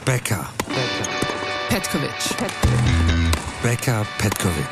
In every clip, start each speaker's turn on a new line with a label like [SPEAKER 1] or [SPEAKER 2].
[SPEAKER 1] Becker.
[SPEAKER 2] Petkovic.
[SPEAKER 1] Becker Petkovic.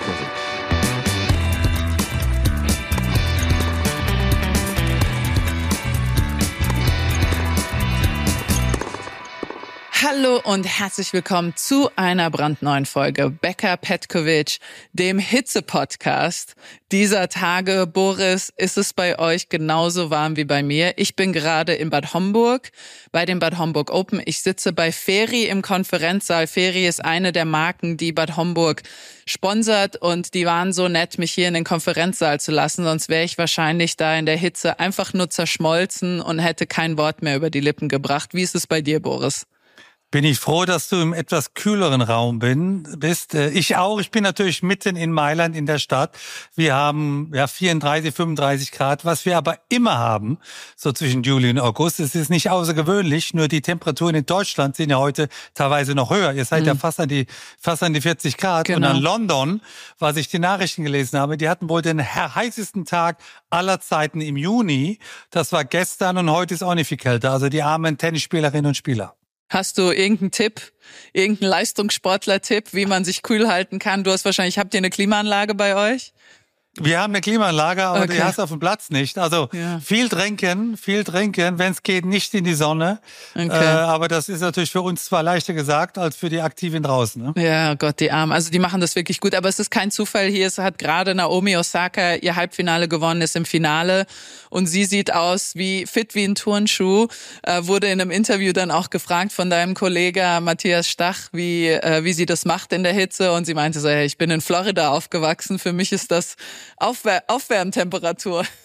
[SPEAKER 2] Hallo und herzlich willkommen zu einer brandneuen Folge Becker Petkovic, dem Hitze-Podcast dieser Tage. Boris, ist es bei euch genauso warm wie bei mir? Ich bin gerade in Bad Homburg bei dem Bad Homburg Open. Ich sitze bei Feri im Konferenzsaal. Feri ist eine der Marken, die Bad Homburg sponsert, und die waren so nett, mich hier in den Konferenzsaal zu lassen. Sonst wäre ich wahrscheinlich da in der Hitze einfach nur zerschmolzen und hätte kein Wort mehr über die Lippen gebracht. Wie ist es bei dir, Boris?
[SPEAKER 3] Bin ich froh, dass du im etwas kühleren Raum bist. Ich auch. Ich bin natürlich mitten in Mailand in der Stadt. Wir haben 34, 35 Grad, was wir aber immer haben, so zwischen Juli und August. Es ist nicht außergewöhnlich, nur die Temperaturen in Deutschland sind ja heute teilweise noch höher. Ihr seid ja fast an die 40 Grad.
[SPEAKER 2] Genau.
[SPEAKER 3] Und an London, was ich die Nachrichten gelesen habe, die hatten wohl den heißesten Tag aller Zeiten im Juni. Das war gestern und heute ist auch nicht viel kälter. Also die armen Tennisspielerinnen und Spieler.
[SPEAKER 2] Hast du irgendeinen Tipp, irgendeinen Leistungssportler-Tipp, wie man sich kühl halten kann? Habt ihr eine Klimaanlage bei euch?
[SPEAKER 3] Wir haben eine Klimaanlage, aber
[SPEAKER 2] Okay.
[SPEAKER 3] die hast du auf dem Platz nicht. Also
[SPEAKER 2] Ja.
[SPEAKER 3] viel trinken, wenn es geht, nicht in die Sonne.
[SPEAKER 2] Okay.
[SPEAKER 3] Aber das ist natürlich für uns zwar leichter gesagt, als für die Aktiven draußen. Ne?
[SPEAKER 2] Ja, Gott, die Armen. Also die machen das wirklich gut. Aber es ist kein Zufall hier. Es hat gerade Naomi Osaka ihr Halbfinale gewonnen, ist im Finale. Und sie sieht aus fit wie ein Turnschuh. Wurde in einem Interview dann auch gefragt von deinem Kollegen Matthias Stach, wie sie das macht in der Hitze. Und sie meinte so, hey, ich bin in Florida aufgewachsen. Für mich ist das Aufwärmtemperatur.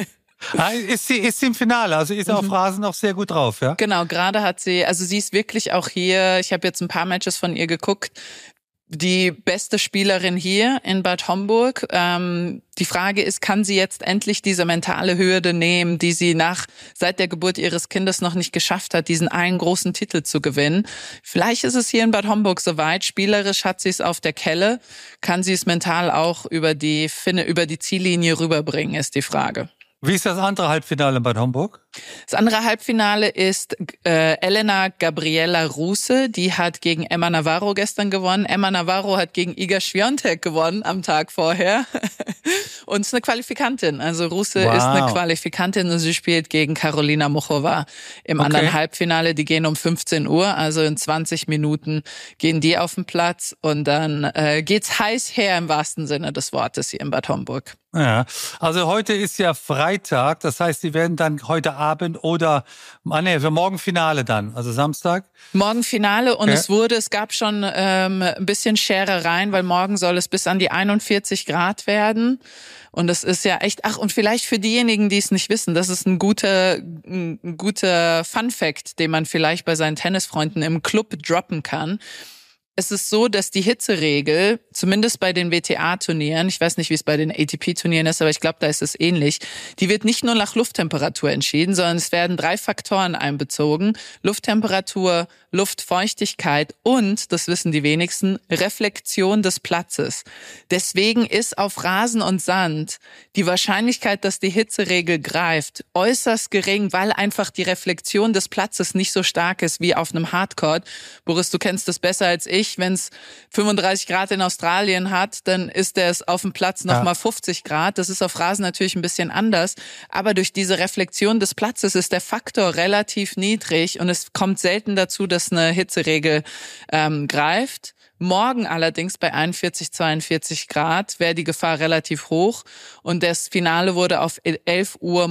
[SPEAKER 3] Ist sie im Finale, also ist auf Rasen noch sehr gut drauf, ja?
[SPEAKER 2] Genau, gerade sie ist wirklich auch hier, ich habe jetzt ein paar Matches von ihr geguckt, die beste Spielerin hier in Bad Homburg. Die Frage ist, kann sie jetzt endlich diese mentale Hürde nehmen, die sie seit der Geburt ihres Kindes noch nicht geschafft hat, diesen einen großen Titel zu gewinnen? Vielleicht ist es hier in Bad Homburg soweit. Spielerisch hat sie es auf der Kelle. Kann sie es mental auch über die Ziellinie rüberbringen, ist die Frage.
[SPEAKER 3] Wie ist das andere Halbfinale in Bad Homburg?
[SPEAKER 2] Das andere Halbfinale ist Elena Gabriela Ruse. Die hat gegen Emma Navarro gestern gewonnen. Emma Navarro hat gegen Iga Swiatek gewonnen am Tag vorher. Und ist eine Qualifikantin. Also Ruse ist eine Qualifikantin und sie spielt gegen Karolina Muchova im anderen Halbfinale. Die gehen um 15 Uhr, also in 20 Minuten gehen die auf den Platz. Und dann geht's heiß her im wahrsten Sinne des Wortes hier in Bad Homburg.
[SPEAKER 3] Ja, also heute ist ja Freitag, das heißt, die werden dann heute Abend für morgen Finale dann, also Samstag.
[SPEAKER 2] Morgen Finale und es gab schon ein bisschen Scherereien, weil morgen soll es bis an die 41 Grad werden. Und das ist ja echt, und vielleicht für diejenigen, die es nicht wissen, das ist ein guter Fun-Fact, den man vielleicht bei seinen Tennisfreunden im Club droppen kann. Es ist so, dass die Hitzeregel, zumindest bei den WTA-Turnieren, ich weiß nicht, wie es bei den ATP-Turnieren ist, aber ich glaube, da ist es ähnlich, die wird nicht nur nach Lufttemperatur entschieden, sondern es werden 3 Faktoren einbezogen. Lufttemperatur, Luftfeuchtigkeit und, das wissen die wenigsten, Reflexion des Platzes. Deswegen ist auf Rasen und Sand die Wahrscheinlichkeit, dass die Hitzeregel greift, äußerst gering, weil einfach die Reflexion des Platzes nicht so stark ist wie auf einem Hardcourt. Boris, du kennst das besser als ich. Wenn es 35 Grad in Australien hat, dann ist es auf dem Platz nochmal 50 Grad. Das ist auf Rasen natürlich ein bisschen anders. Aber durch diese Reflexion des Platzes ist der Faktor relativ niedrig und es kommt selten dazu, dass eine Hitzeregel greift. Morgen allerdings bei 41, 42 Grad wäre die Gefahr relativ hoch und das Finale wurde auf 11 Uhr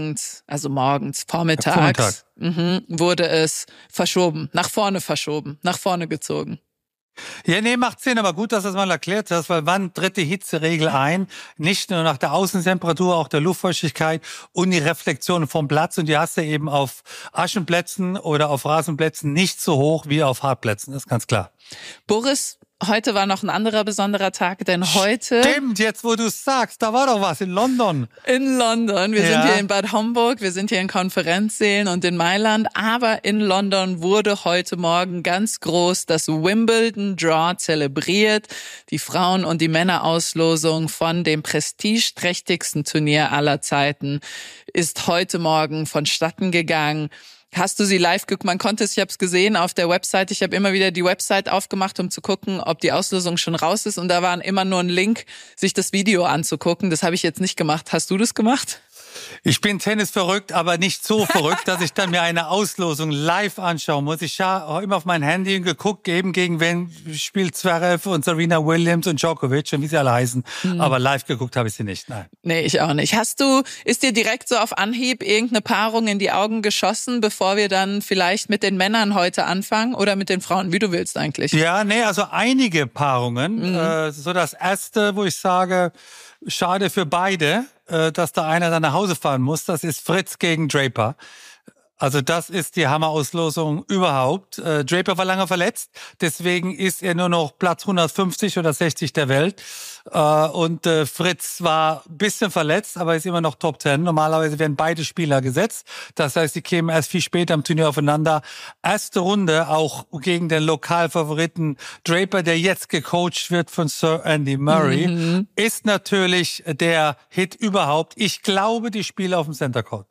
[SPEAKER 2] vormittags, wurde es nach vorne gezogen.
[SPEAKER 3] Ja, macht Sinn, aber gut, dass du das mal erklärt hast, weil wann tritt die Hitzeregel ein? Nicht nur nach der Außentemperatur, auch der Luftfeuchtigkeit und die Reflexion vom Platz. Und die hast du eben auf Aschenplätzen oder auf Rasenplätzen nicht so hoch wie auf Hartplätzen, das ist ganz klar.
[SPEAKER 2] Boris, heute war noch ein anderer besonderer Tag, denn heute...
[SPEAKER 3] Stimmt, jetzt wo du es sagst, da war doch was in London.
[SPEAKER 2] In London, wir sind hier in Bad Homburg, wir sind hier in Konferenzsälen und in Mailand, aber in London wurde heute Morgen ganz groß das Wimbledon Draw zelebriert. Die Frauen- und die Männerauslosung von dem prestigeträchtigsten Turnier aller Zeiten ist heute Morgen vonstatten gegangen. Hast du sie live geguckt? Man konnte es, ich habe es gesehen auf der Website. Ich habe immer wieder die Website aufgemacht, um zu gucken, ob die Auslosung schon raus ist. Und da war immer nur ein Link, sich das Video anzugucken. Das habe ich jetzt nicht gemacht. Hast du das gemacht?
[SPEAKER 3] Ich bin Tennis verrückt, aber nicht so verrückt, dass ich dann mir eine Auslosung live anschauen muss. Ich habe immer auf mein Handy geguckt, eben gegen wen spielt Zverev und Serena Williams und Djokovic und wie sie alle heißen. Aber live geguckt habe ich sie nicht, nein.
[SPEAKER 2] Nee, ich auch nicht. Ist dir direkt so auf Anhieb irgendeine Paarung in die Augen geschossen, bevor wir dann vielleicht mit den Männern heute anfangen oder mit den Frauen, wie du willst eigentlich?
[SPEAKER 3] Ja, nee, also einige Paarungen. So das erste, wo ich sage, schade für beide, dass da einer dann nach Hause fahren muss. Das ist Fritz gegen Draper. Also das ist die Hammerauslosung überhaupt. Draper war lange verletzt, deswegen ist er nur noch Platz 150 oder 60 der Welt. Und Fritz war ein bisschen verletzt, aber ist immer noch Top 10. Normalerweise werden beide Spieler gesetzt. Das heißt, sie kämen erst viel später im Turnier aufeinander. Erste Runde auch gegen den Lokalfavoriten Draper, der jetzt gecoacht wird von Sir Andy Murray, ist natürlich der Hit überhaupt. Ich glaube, die Spiele auf dem Center Court.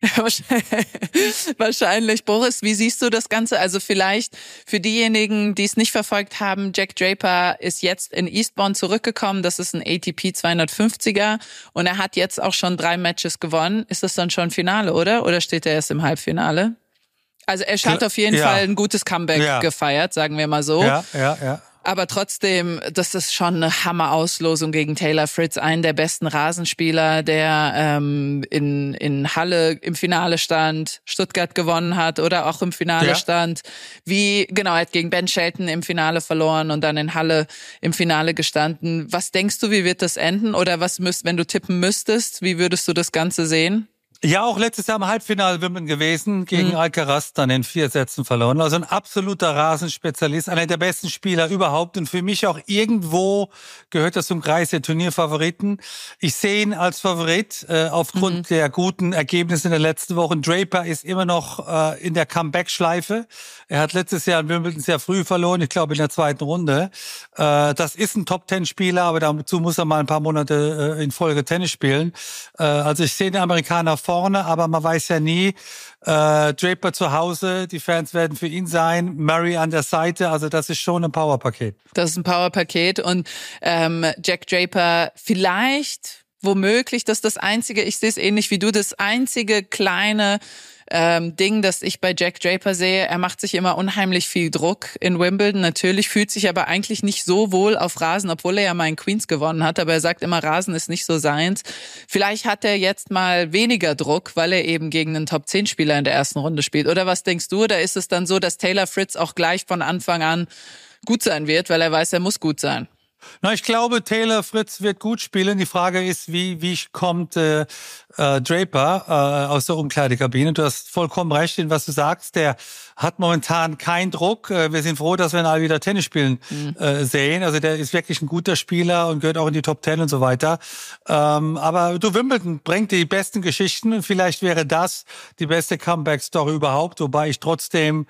[SPEAKER 2] Wahrscheinlich. Boris, wie siehst du das Ganze? Also vielleicht für diejenigen, die es nicht verfolgt haben, Jack Draper ist jetzt in Eastbourne zurückgekommen. Das ist ein ATP 250er und er hat jetzt auch schon 3 Matches gewonnen. Ist das dann schon Finale, oder? Oder steht er erst im Halbfinale? Also er hat auf jeden Fall ein gutes Comeback gefeiert, sagen wir mal so.
[SPEAKER 3] Ja.
[SPEAKER 2] Aber trotzdem, das ist schon eine Hammerauslosung gegen Taylor Fritz, einen der besten Rasenspieler, der in Halle im Finale stand, Stuttgart gewonnen hat oder auch im Finale stand. Er hat gegen Ben Shelton im Finale verloren und dann in Halle im Finale gestanden. Was denkst du, wie wird das enden? Oder wenn du tippen müsstest, wie würdest du das Ganze sehen?
[SPEAKER 3] Ja, auch letztes Jahr im Halbfinale Wimbledon gewesen, gegen Alcaraz dann in 4 Sätzen verloren. Also ein absoluter Rasenspezialist, einer der besten Spieler überhaupt und für mich auch irgendwo gehört das zum Kreis der Turnierfavoriten. Ich sehe ihn als Favorit aufgrund der guten Ergebnisse in der letzten Woche. Draper ist immer noch in der Comeback-Schleife. Er hat letztes Jahr in Wimbledon sehr früh verloren, ich glaube in der 2. Runde. Das ist ein Top-10-Spieler, aber dazu muss er mal ein paar Monate in Folge Tennis spielen. Also ich sehe den Amerikaner vorne, aber man weiß ja nie. Draper zu Hause, die Fans werden für ihn sein, Murray an der Seite, also das ist schon ein Powerpaket.
[SPEAKER 2] Das ist ein Powerpaket und Jack Draper vielleicht, womöglich, das ist das einzige, ich sehe es ähnlich wie du, das einzige kleine Ding, das ich bei Jack Draper sehe. Er macht sich immer unheimlich viel Druck in Wimbledon. Natürlich fühlt sich aber eigentlich nicht so wohl auf Rasen, obwohl er ja mal in Queens gewonnen hat. Aber er sagt immer, Rasen ist nicht so seins. Vielleicht hat er jetzt mal weniger Druck, weil er eben gegen einen Top-10-Spieler in der ersten Runde spielt. Oder was denkst du? Oder ist es dann so, dass Taylor Fritz auch gleich von Anfang an gut sein wird, weil er weiß, er muss gut sein?
[SPEAKER 3] Na, ich glaube, Taylor Fritz wird gut spielen. Die Frage ist, wie kommt Draper aus der Umkleidekabine? Du hast vollkommen recht in was du sagst. Der hat momentan keinen Druck. Wir sind froh, dass wir ihn alle wieder Tennis spielen sehen. Also der ist wirklich ein guter Spieler und gehört auch in die Top 10 und so weiter. Aber Wimbledon bringt die besten Geschichten und vielleicht wäre das die beste Comeback-Story überhaupt, wobei ich trotzdem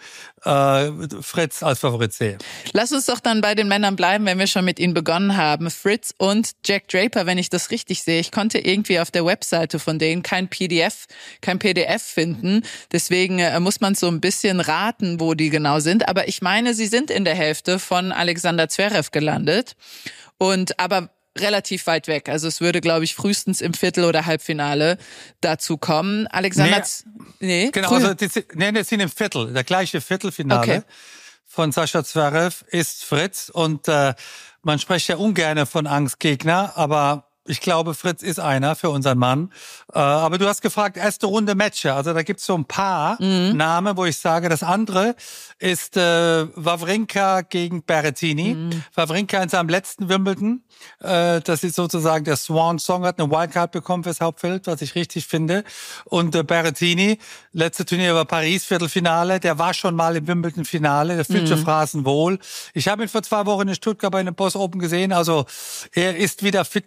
[SPEAKER 3] Fritz als Favorit sehe.
[SPEAKER 2] Lass uns doch dann bei den Männern bleiben, wenn wir schon mit ihnen begonnen haben. Fritz und Jack Draper, wenn ich das richtig sehe. Ich konnte irgendwie auf der Webseite von denen kein PDF finden. Deswegen muss man so ein bisschen raten, wo die genau sind. Aber ich meine, sie sind in der Hälfte von Alexander Zverev gelandet. Aber relativ weit weg. Also es würde, glaube ich, frühestens im Viertel- oder Halbfinale dazu kommen. Alexander... Nee,
[SPEAKER 3] genau, also das sind im Viertel. Der gleiche Viertelfinale von Sascha Zverev ist Fritz. Und man spricht ja ungern von Angstgegner, aber ich glaube, Fritz ist einer für unseren Mann. Aber du hast gefragt, erste Runde Matcher. Also da gibt's so ein paar Namen, wo ich sage, das andere ist Wawrinka gegen Berrettini. Wawrinka in seinem letzten Wimbledon. Das ist sozusagen der Swan Song, hat eine Wildcard bekommen fürs Hauptfeld, was ich richtig finde. Und Berrettini, letzte Turnier war Paris, Viertelfinale. Der war schon mal im Wimbledon-Finale. Der fühlt sich Phrasen wohl. Ich habe ihn vor 2 Wochen in Stuttgart bei einem Boss Open gesehen. Also er ist wieder fit genug.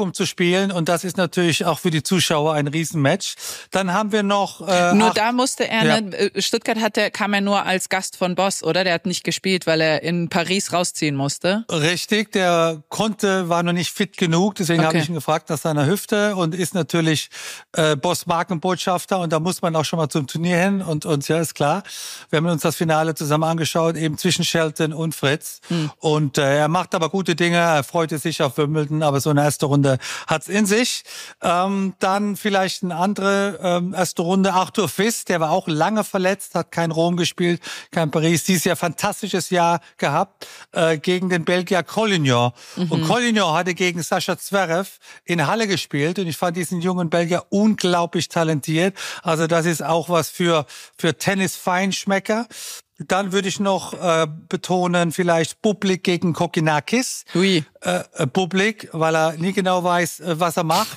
[SPEAKER 3] um zu spielen und das ist natürlich auch für die Zuschauer ein Riesenmatch. Dann haben wir noch...
[SPEAKER 2] da musste er, Stuttgart kam er nur als Gast von Boss, oder? Der hat nicht gespielt, weil er in Paris rausziehen musste.
[SPEAKER 3] Richtig, der war noch nicht fit genug, deswegen habe ich ihn gefragt nach seiner Hüfte und ist natürlich Boss Markenbotschafter und da muss man auch schon mal zum Turnier hin und ja, ist klar. Wir haben uns das Finale zusammen angeschaut, eben zwischen Shelton und Fritz und er macht aber gute Dinge, er freute sich auf Wimbledon, aber so eine erste Runde hat's in sich. Dann vielleicht eine andere erste Runde, Arthur Fils, der war auch lange verletzt, hat kein Rom gespielt, kein Paris, dieses Jahr fantastisches Jahr gehabt gegen den Belgier Collignon. Und Collignon hatte gegen Sascha Zverev in Halle gespielt und ich fand diesen jungen Belgier unglaublich talentiert. Also das ist auch was für Tennis-Feinschmecker. Dann würde ich noch betonen, vielleicht Bublik gegen Kokkinakis. Bublik, weil er nie genau weiß, was er macht.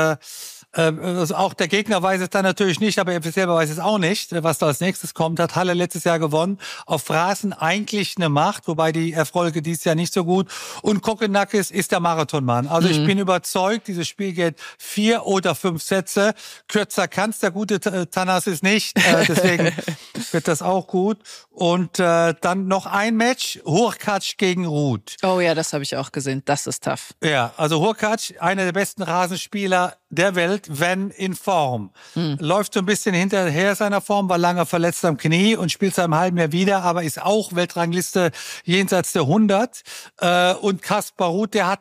[SPEAKER 3] Also auch der Gegner weiß es dann natürlich nicht, aber er selber weiß es auch nicht, was da als nächstes kommt. Hat Halle letztes Jahr gewonnen. Auf Rasen eigentlich eine Macht, wobei die Erfolge dieses Jahr nicht so gut. Und Kokkinakis ist der Marathonmann. Also ich bin überzeugt, dieses Spiel geht 4 oder 5 Sätze. Kürzer kann's der gute Thanasis nicht. Deswegen wird das auch gut. Und dann noch ein Match, Hurkacz gegen Ruud.
[SPEAKER 2] Oh ja, das habe ich auch gesehen. Das ist tough.
[SPEAKER 3] Ja, also Hurkacz, einer der besten Rasenspieler der Welt, wenn in Form. Läuft so ein bisschen hinterher seiner Form, war lange verletzt am Knie und spielt seit einem halben Jahr wieder, aber ist auch Weltrangliste jenseits der 100. Und Kaspar Ruud, der hat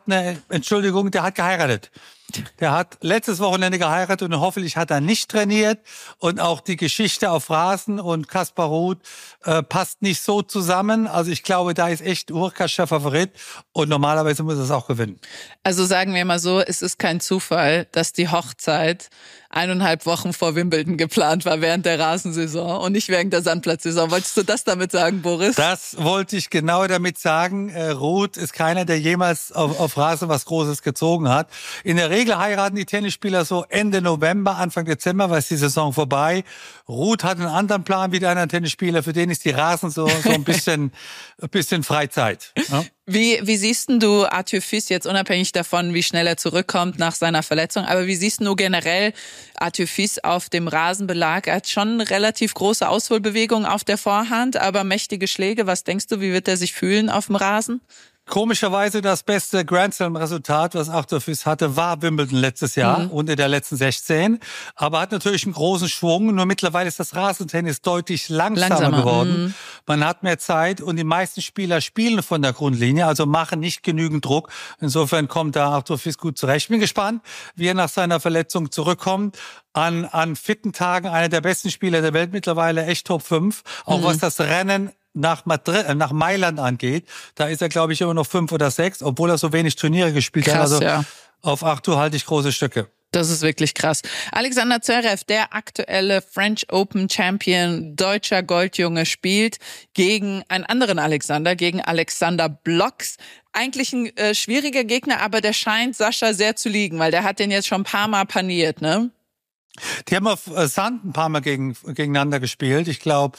[SPEAKER 3] geheiratet. Der hat letztes Wochenende geheiratet und hoffentlich hat er nicht trainiert. Und auch die Geschichte auf Rasen und Kaspar Ruud passt nicht so zusammen. Also ich glaube, da ist echt Hurkacz der Favorit und normalerweise muss er es auch gewinnen.
[SPEAKER 2] Also sagen wir mal so, es ist kein Zufall, dass die Hochzeit 1,5 Wochen vor Wimbledon geplant war während der Rasensaison und nicht während der Sandplatzsaison. Wolltest du das damit sagen, Boris?
[SPEAKER 3] Das wollte ich genau damit sagen. Ruud ist keiner, der jemals auf Rasen was Großes gezogen hat. In der Regel heiraten die Tennisspieler so Ende November, Anfang Dezember, weil ist die Saison vorbei. Ruud hat einen anderen Plan wie der anderen Tennisspieler. Für den ist die Rasen so ein bisschen Freizeit. Ja?
[SPEAKER 2] Wie siehst denn du Arthur Fils jetzt unabhängig davon, wie schnell er zurückkommt nach seiner Verletzung? Aber wie siehst du generell Arthur Fils auf dem Rasenbelag? Er hat schon relativ große Ausholbewegungen auf der Vorhand, aber mächtige Schläge. Was denkst du, wie wird er sich fühlen auf dem Rasen?
[SPEAKER 3] Komischerweise das beste Grand Slam-Resultat, was Arthur Fils hatte, war Wimbledon letztes Jahr und in der letzten 16. Aber hat natürlich einen großen Schwung. Nur mittlerweile ist das Rasentennis deutlich langsamer geworden. Man hat mehr Zeit und die meisten Spieler spielen von der Grundlinie, also machen nicht genügend Druck. Insofern kommt da Arthur Fils gut zurecht. Ich bin gespannt, wie er nach seiner Verletzung zurückkommt. An fitten Tagen einer der besten Spieler der Welt mittlerweile, echt Top 5. Auch was das Rennen nach Mailand angeht, da ist er, glaube ich, immer noch 5 oder 6, obwohl er so wenig Turniere gespielt hat. Also
[SPEAKER 2] ja.
[SPEAKER 3] Auf Arthur halte ich große Stücke.
[SPEAKER 2] Das ist wirklich krass. Alexander Zverev, der aktuelle French Open Champion, deutscher Goldjunge, spielt gegen einen anderen Alexander, gegen Alexander Blocks. Eigentlich ein schwieriger Gegner, aber der scheint Sascha sehr zu liegen, weil der hat den jetzt schon ein paar Mal paniert, ne?
[SPEAKER 3] Die haben auf Sand ein paar Mal gegeneinander gespielt. Ich glaube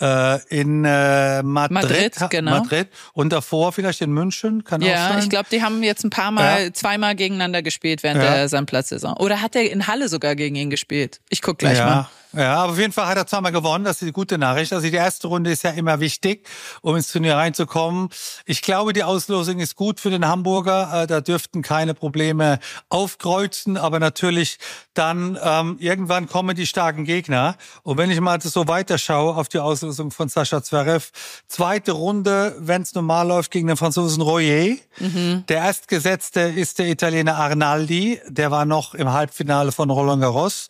[SPEAKER 3] in Madrid,
[SPEAKER 2] genau.
[SPEAKER 3] Madrid und davor vielleicht in München, kann auch sein.
[SPEAKER 2] Ja, ich glaube, die haben jetzt ein paar Mal, zweimal gegeneinander gespielt während der Sandplatzsaison. Oder hat er in Halle sogar gegen ihn gespielt? Ich guck gleich mal.
[SPEAKER 3] Ja, aber auf jeden Fall hat er zweimal gewonnen. Das ist die gute Nachricht. Also die erste Runde ist ja immer wichtig, um ins Turnier reinzukommen. Ich glaube, die Auslosung ist gut für den Hamburger. Da dürften keine Probleme aufkreuzen. Aber natürlich dann irgendwann kommen die starken Gegner. Und wenn ich mal so weiterschaue auf die Auslosung von Sascha Zverev, zweite Runde, wenn es normal läuft, gegen den Franzosen Royer. Der Erstgesetzte ist der Italiener Arnaldi. Der war noch im Halbfinale von Roland Garros.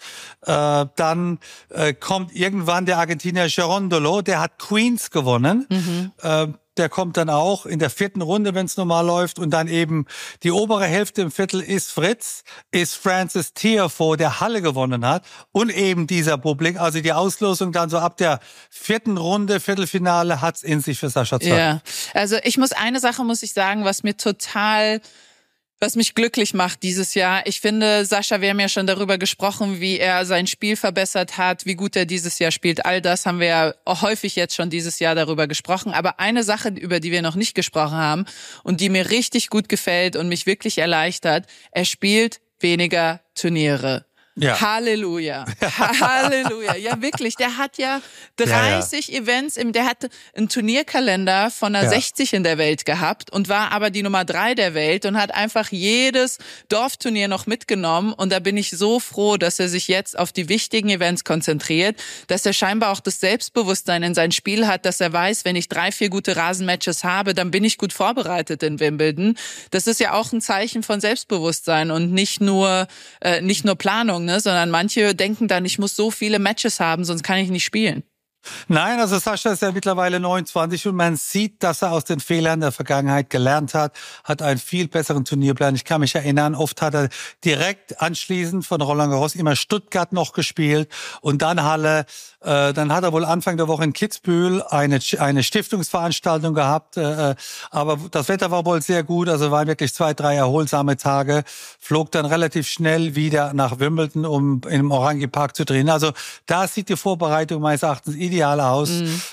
[SPEAKER 3] Dann kommt irgendwann der Argentinier Gerondolo, der hat Queens gewonnen. Der kommt dann auch in der 4. Runde, wenn es normal läuft. Und dann eben die obere Hälfte im Viertel ist Fritz, ist Francis Tiafoe, der Halle gewonnen hat. Und eben dieser Bublik. Also die Auslosung dann so ab der 4. Runde, Viertelfinale, hat's in sich für Sascha Zverev.
[SPEAKER 2] Ja, also eine Sache muss ich sagen, was mir total Was mich glücklich macht dieses Jahr, ich finde, Sascha, wir haben ja schon darüber gesprochen, wie er sein Spiel verbessert hat, wie gut er dieses Jahr spielt. All das haben wir ja auch häufig jetzt schon dieses Jahr darüber gesprochen. Aber eine Sache, über die wir noch nicht gesprochen haben und die mir richtig gut gefällt und mich wirklich erleichtert, er spielt weniger Turniere.
[SPEAKER 3] Ja.
[SPEAKER 2] Halleluja. Halleluja. Ja, wirklich. Der hat ja 30 Events, der hat einen Turnierkalender von einer 60 in der Welt gehabt und war aber die Nummer 3 der Welt und hat einfach jedes Dorfturnier noch mitgenommen. Und da bin ich so froh, dass er sich jetzt auf die wichtigen Events konzentriert, dass er scheinbar auch das Selbstbewusstsein in sein Spiel hat, dass er weiß, wenn ich 3, 4 gute Rasenmatches habe, dann bin ich gut vorbereitet in Wimbledon. Das ist ja auch ein Zeichen von Selbstbewusstsein und nicht nur Planung. Sondern manche denken dann, ich muss so viele Matches haben, sonst kann ich nicht spielen.
[SPEAKER 3] Nein, also Sascha ist ja mittlerweile 29 und man sieht, dass er aus den Fehlern der Vergangenheit gelernt hat einen viel besseren Turnierplan. Ich kann mich erinnern, oft hat er direkt anschließend von Roland Garros immer Stuttgart noch gespielt und dann Halle. Dann hat er wohl Anfang der Woche in Kitzbühel eine Stiftungsveranstaltung gehabt, aber das Wetter war wohl sehr gut, also waren wirklich 2, 3 erholsame Tage, flog dann relativ schnell wieder nach Wimbledon, um im Orangi Park zu trainieren. Also da sieht die Vorbereitung meines Erachtens ideal aus.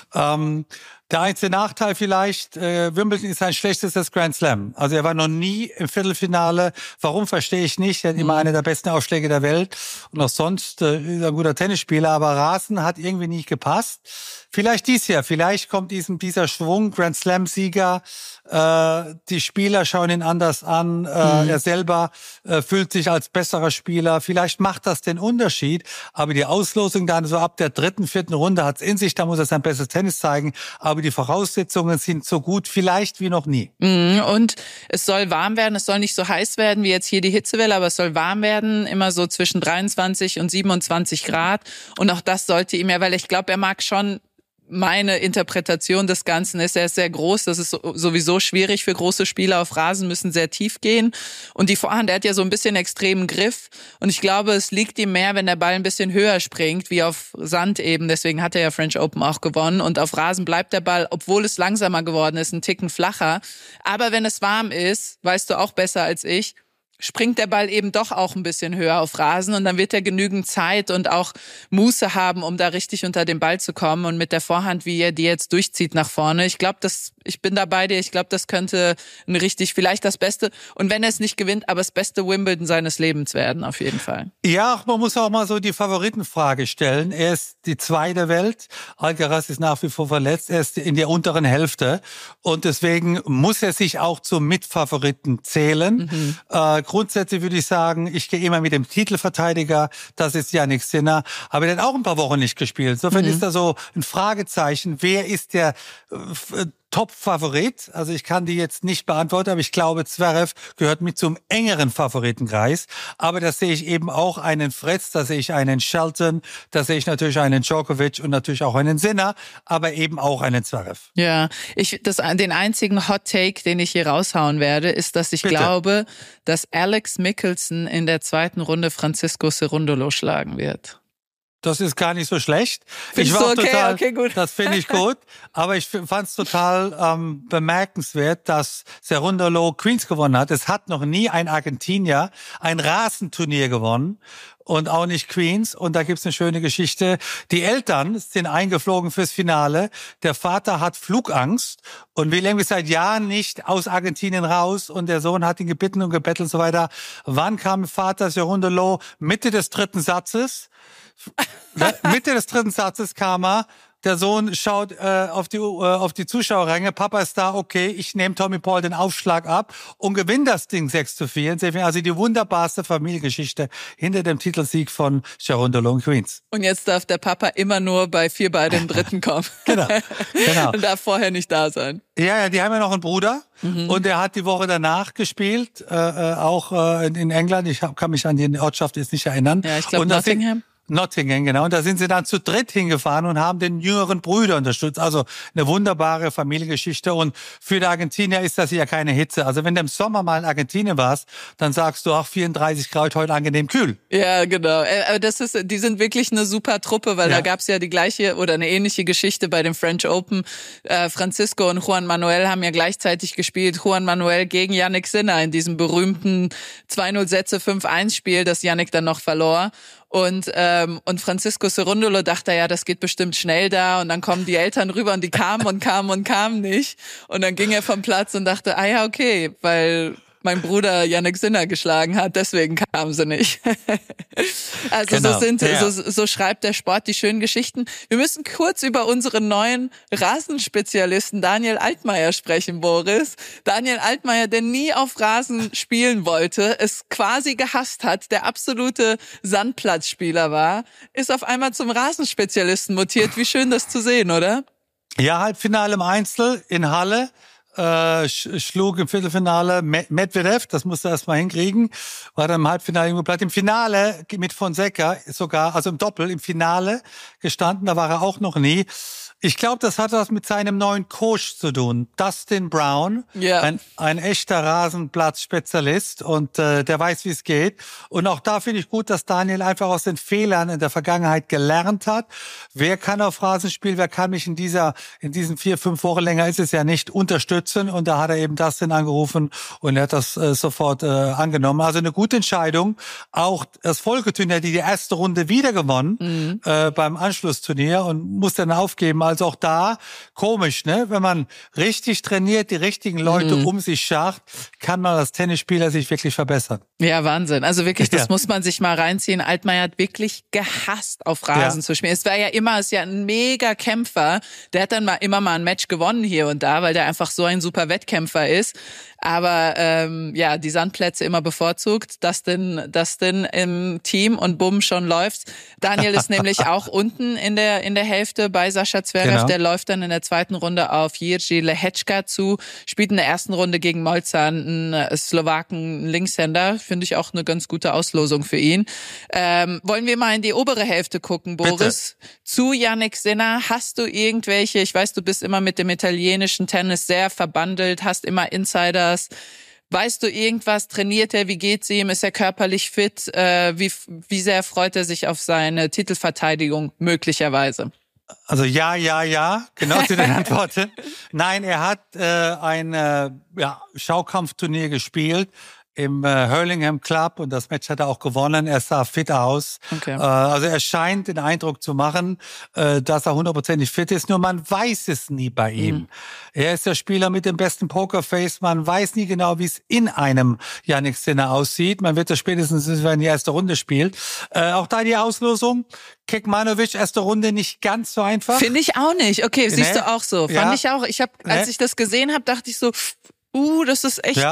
[SPEAKER 3] Der einzige Nachteil vielleicht, Wimbledon ist sein schlechtestes Grand Slam. Also er war noch nie im Viertelfinale. Warum, verstehe ich nicht. Er hat immer eine der besten Aufschläge der Welt. Und auch sonst ist er ein guter Tennisspieler. Aber Rasen hat irgendwie nicht gepasst. Vielleicht dies Jahr. Vielleicht kommt dieser Schwung, Grand Slam-Sieger. Die Spieler schauen ihn anders an. Er selber fühlt sich als besserer Spieler. Vielleicht macht das den Unterschied. Aber die Auslosung dann so ab der 3., 4. Runde hat's in sich. Da muss er sein bestes Tennis zeigen. Aber die Voraussetzungen sind so gut vielleicht wie noch nie.
[SPEAKER 2] Und es soll warm werden. Es soll nicht so heiß werden wie jetzt hier die Hitzewelle, aber es soll warm werden. Immer so zwischen 23 und 27 Grad. Und auch das sollte ihm ja, weil ich glaube, er mag schon. Meine Interpretation des Ganzen ist, er ist sehr groß, das ist sowieso schwierig für große Spieler auf Rasen, müssen sehr tief gehen und die Vorhand, der hat ja so ein bisschen extremen Griff und ich glaube, es liegt ihm mehr, wenn der Ball ein bisschen höher springt, wie auf Sand eben, deswegen hat er ja French Open auch gewonnen und auf Rasen bleibt der Ball, obwohl es langsamer geworden ist, ein Ticken flacher, aber wenn es warm ist, weißt du auch besser als ich, springt der Ball eben doch auch ein bisschen höher auf Rasen und dann wird er genügend Zeit und auch Muße haben, um da richtig unter den Ball zu kommen und mit der Vorhand, wie er die jetzt durchzieht nach vorne. Ich glaube, ich bin da bei dir, ich glaube, das könnte vielleicht das Beste und wenn er es nicht gewinnt, aber das beste Wimbledon seines Lebens werden, auf jeden Fall.
[SPEAKER 3] Ja, man muss auch mal so die Favoritenfrage stellen. Er ist die 2 der Welt, Alcaraz ist nach wie vor verletzt, er ist in der unteren Hälfte und deswegen muss er sich auch zum Mitfavoriten zählen. Grundsätzlich würde ich sagen, ich gehe immer mit dem Titelverteidiger, das ist Jannik Sinner, aber der hat auch ein paar Wochen nicht gespielt. Insofern ist da so ein Fragezeichen, wer ist der Top-Favorit? Also ich kann die jetzt nicht beantworten, aber ich glaube, Zverev gehört mit zum engeren Favoritenkreis. Aber da sehe ich eben auch einen Fritz, da sehe ich einen Shelton, da sehe ich natürlich einen Djokovic und natürlich auch einen Sinner, aber eben auch einen Zverev.
[SPEAKER 2] Ja, den einzigen Hot Take, den ich hier raushauen werde, ist, dass ich glaube, dass Alex Michelsen in der 2. Runde Francisco Cerundolo schlagen wird.
[SPEAKER 3] Das ist gar nicht so schlecht.
[SPEAKER 2] Findest du okay? Okay, gut.
[SPEAKER 3] Das finde ich gut. Aber ich fand es total bemerkenswert, dass Cerundolo Queens gewonnen hat. Es hat noch nie ein Argentinier ein Rasenturnier gewonnen. Und auch nicht Queens. Und da gibt's eine schöne Geschichte. Die Eltern sind eingeflogen fürs Finale. Der Vater hat Flugangst und will irgendwie seit Jahren nicht aus Argentinien raus. Und der Sohn hat ihn gebeten und gebettelt und so weiter. Wann kam Vater Cerundolo? Mitte des 3. Satzes. Mitte des 3. Satzes kam er. Der Sohn schaut auf die Zuschauerränge. Papa ist da, okay, ich nehme Tommy Paul den Aufschlag ab und gewinne das Ding 6:4. Also die wunderbarste Familiengeschichte hinter dem Titelsieg von Cerundolo und Queens.
[SPEAKER 2] Und jetzt darf der Papa immer nur bei 4 bei dem 3. kommen.
[SPEAKER 3] Genau.
[SPEAKER 2] Und darf vorher nicht da sein.
[SPEAKER 3] Ja, die haben ja noch einen Bruder und der hat die Woche danach gespielt, auch in England. Ich kann mich an die Ortschaft jetzt nicht erinnern.
[SPEAKER 2] Ja, ich glaube Nottingham.
[SPEAKER 3] Nottingham, genau. Und da sind sie dann zu dritt hingefahren und haben den jüngeren Bruder unterstützt. Also eine wunderbare Familiengeschichte. Und für die Argentinier ist das ja keine Hitze. Also wenn du im Sommer mal in Argentinien warst, dann sagst du auch 34 Grad, heute angenehm kühl.
[SPEAKER 2] Ja, genau. Aber die sind wirklich eine super Truppe, weil da gab's ja die gleiche oder eine ähnliche Geschichte bei dem French Open. Francisco und Juan Manuel haben ja gleichzeitig gespielt. Juan Manuel gegen Jannik Sinner in diesem berühmten 2-0 Sätze 5-1 Spiel, das Jannik dann noch verlor. Und Francisco Cerundolo dachte ja, das geht bestimmt schnell da. Und dann kommen die Eltern rüber und die kamen und kamen und kamen nicht. Und dann ging er vom Platz und dachte, ah ja, okay, weil mein Bruder Jannik Sinner geschlagen hat, deswegen kamen sie nicht. Also genau. So schreibt der Sport die schönen Geschichten. Wir müssen kurz über unseren neuen Rasenspezialisten Daniel Altmaier sprechen, Boris. Daniel Altmaier, der nie auf Rasen spielen wollte, es quasi gehasst hat, der absolute Sandplatzspieler war, ist auf einmal zum Rasenspezialisten mutiert. Wie schön das zu sehen, oder?
[SPEAKER 3] Ja, Halbfinale im Einzel in Halle. Schlug im Viertelfinale Medvedev, das musste er erst mal hinkriegen, war dann im Halbfinale irgendwo platt. Im Finale mit Fonseca sogar, also im Doppel, im Finale gestanden, da war er auch noch nie. Ich glaube, das hat was mit seinem neuen Coach zu tun, Dustin Brown, ein echter Rasenplatzspezialist und der weiß, wie es geht. Und auch da finde ich gut, dass Daniel einfach aus den Fehlern in der Vergangenheit gelernt hat. Wer kann auf Rasen spielen, wer kann mich in diesen 4-5 Wochen, länger ist es ja nicht, unterstützen? Und da hat er eben Dustin angerufen und er hat das sofort angenommen. Also eine gute Entscheidung. Auch das Folgeturnier, die erste Runde wieder gewonnen beim Anschlussturnier und muss dann aufgeben. Also auch da komisch, ne? Wenn man richtig trainiert, die richtigen Leute um sich schart, kann man als Tennisspieler sich wirklich verbessern.
[SPEAKER 2] Ja, Wahnsinn. Also wirklich, das muss man sich mal reinziehen. Altmaier hat wirklich gehasst, auf Rasen zu spielen. Es ist ja ein mega Kämpfer. Der hat dann immer mal ein Match gewonnen hier und da, weil der einfach so ein super Wettkämpfer ist. Aber die Sandplätze immer bevorzugt. Dustin im Team und bumm, schon läuft's. Daniel ist nämlich auch unten in der Hälfte bei Sascha Zverev. Genau. Der läuft dann in der zweiten Runde auf Jiří Lehečka zu, spielt in der ersten Runde gegen Molzan, einen Slowaken, einen Linkshänder. Finde ich auch eine ganz gute Auslosung für ihn. Wollen wir mal in die obere Hälfte gucken, Boris? Bitte. Zu Jannik Sinner, hast du irgendwelche, ich weiß, du bist immer mit dem italienischen Tennis sehr verbandelt, hast immer Insiders. Weißt du irgendwas? Trainiert er? Wie geht's ihm? Ist er körperlich fit? Wie sehr freut er sich auf seine Titelverteidigung möglicherweise?
[SPEAKER 3] Also ja, genau zu den Antworten. Nein, er hat ein Schaukampfturnier gespielt im Hurlingham Club und das Match hat er auch gewonnen. Er sah fit aus. Okay. Also er scheint den Eindruck zu machen, dass er 100%ig fit ist. Nur man weiß es nie bei ihm. Er ist der Spieler mit dem besten Pokerface. Man weiß nie genau, wie es in einem Jannik Sinner aussieht. Man wird das spätestens, wenn er die erste Runde spielt. Auch da die Auslosung. Kekmanovic, erste Runde nicht ganz so einfach.
[SPEAKER 2] Finde ich auch nicht. Okay, siehst du auch so. Fand ich auch. Als ich das gesehen habe, dachte ich so, das ist echt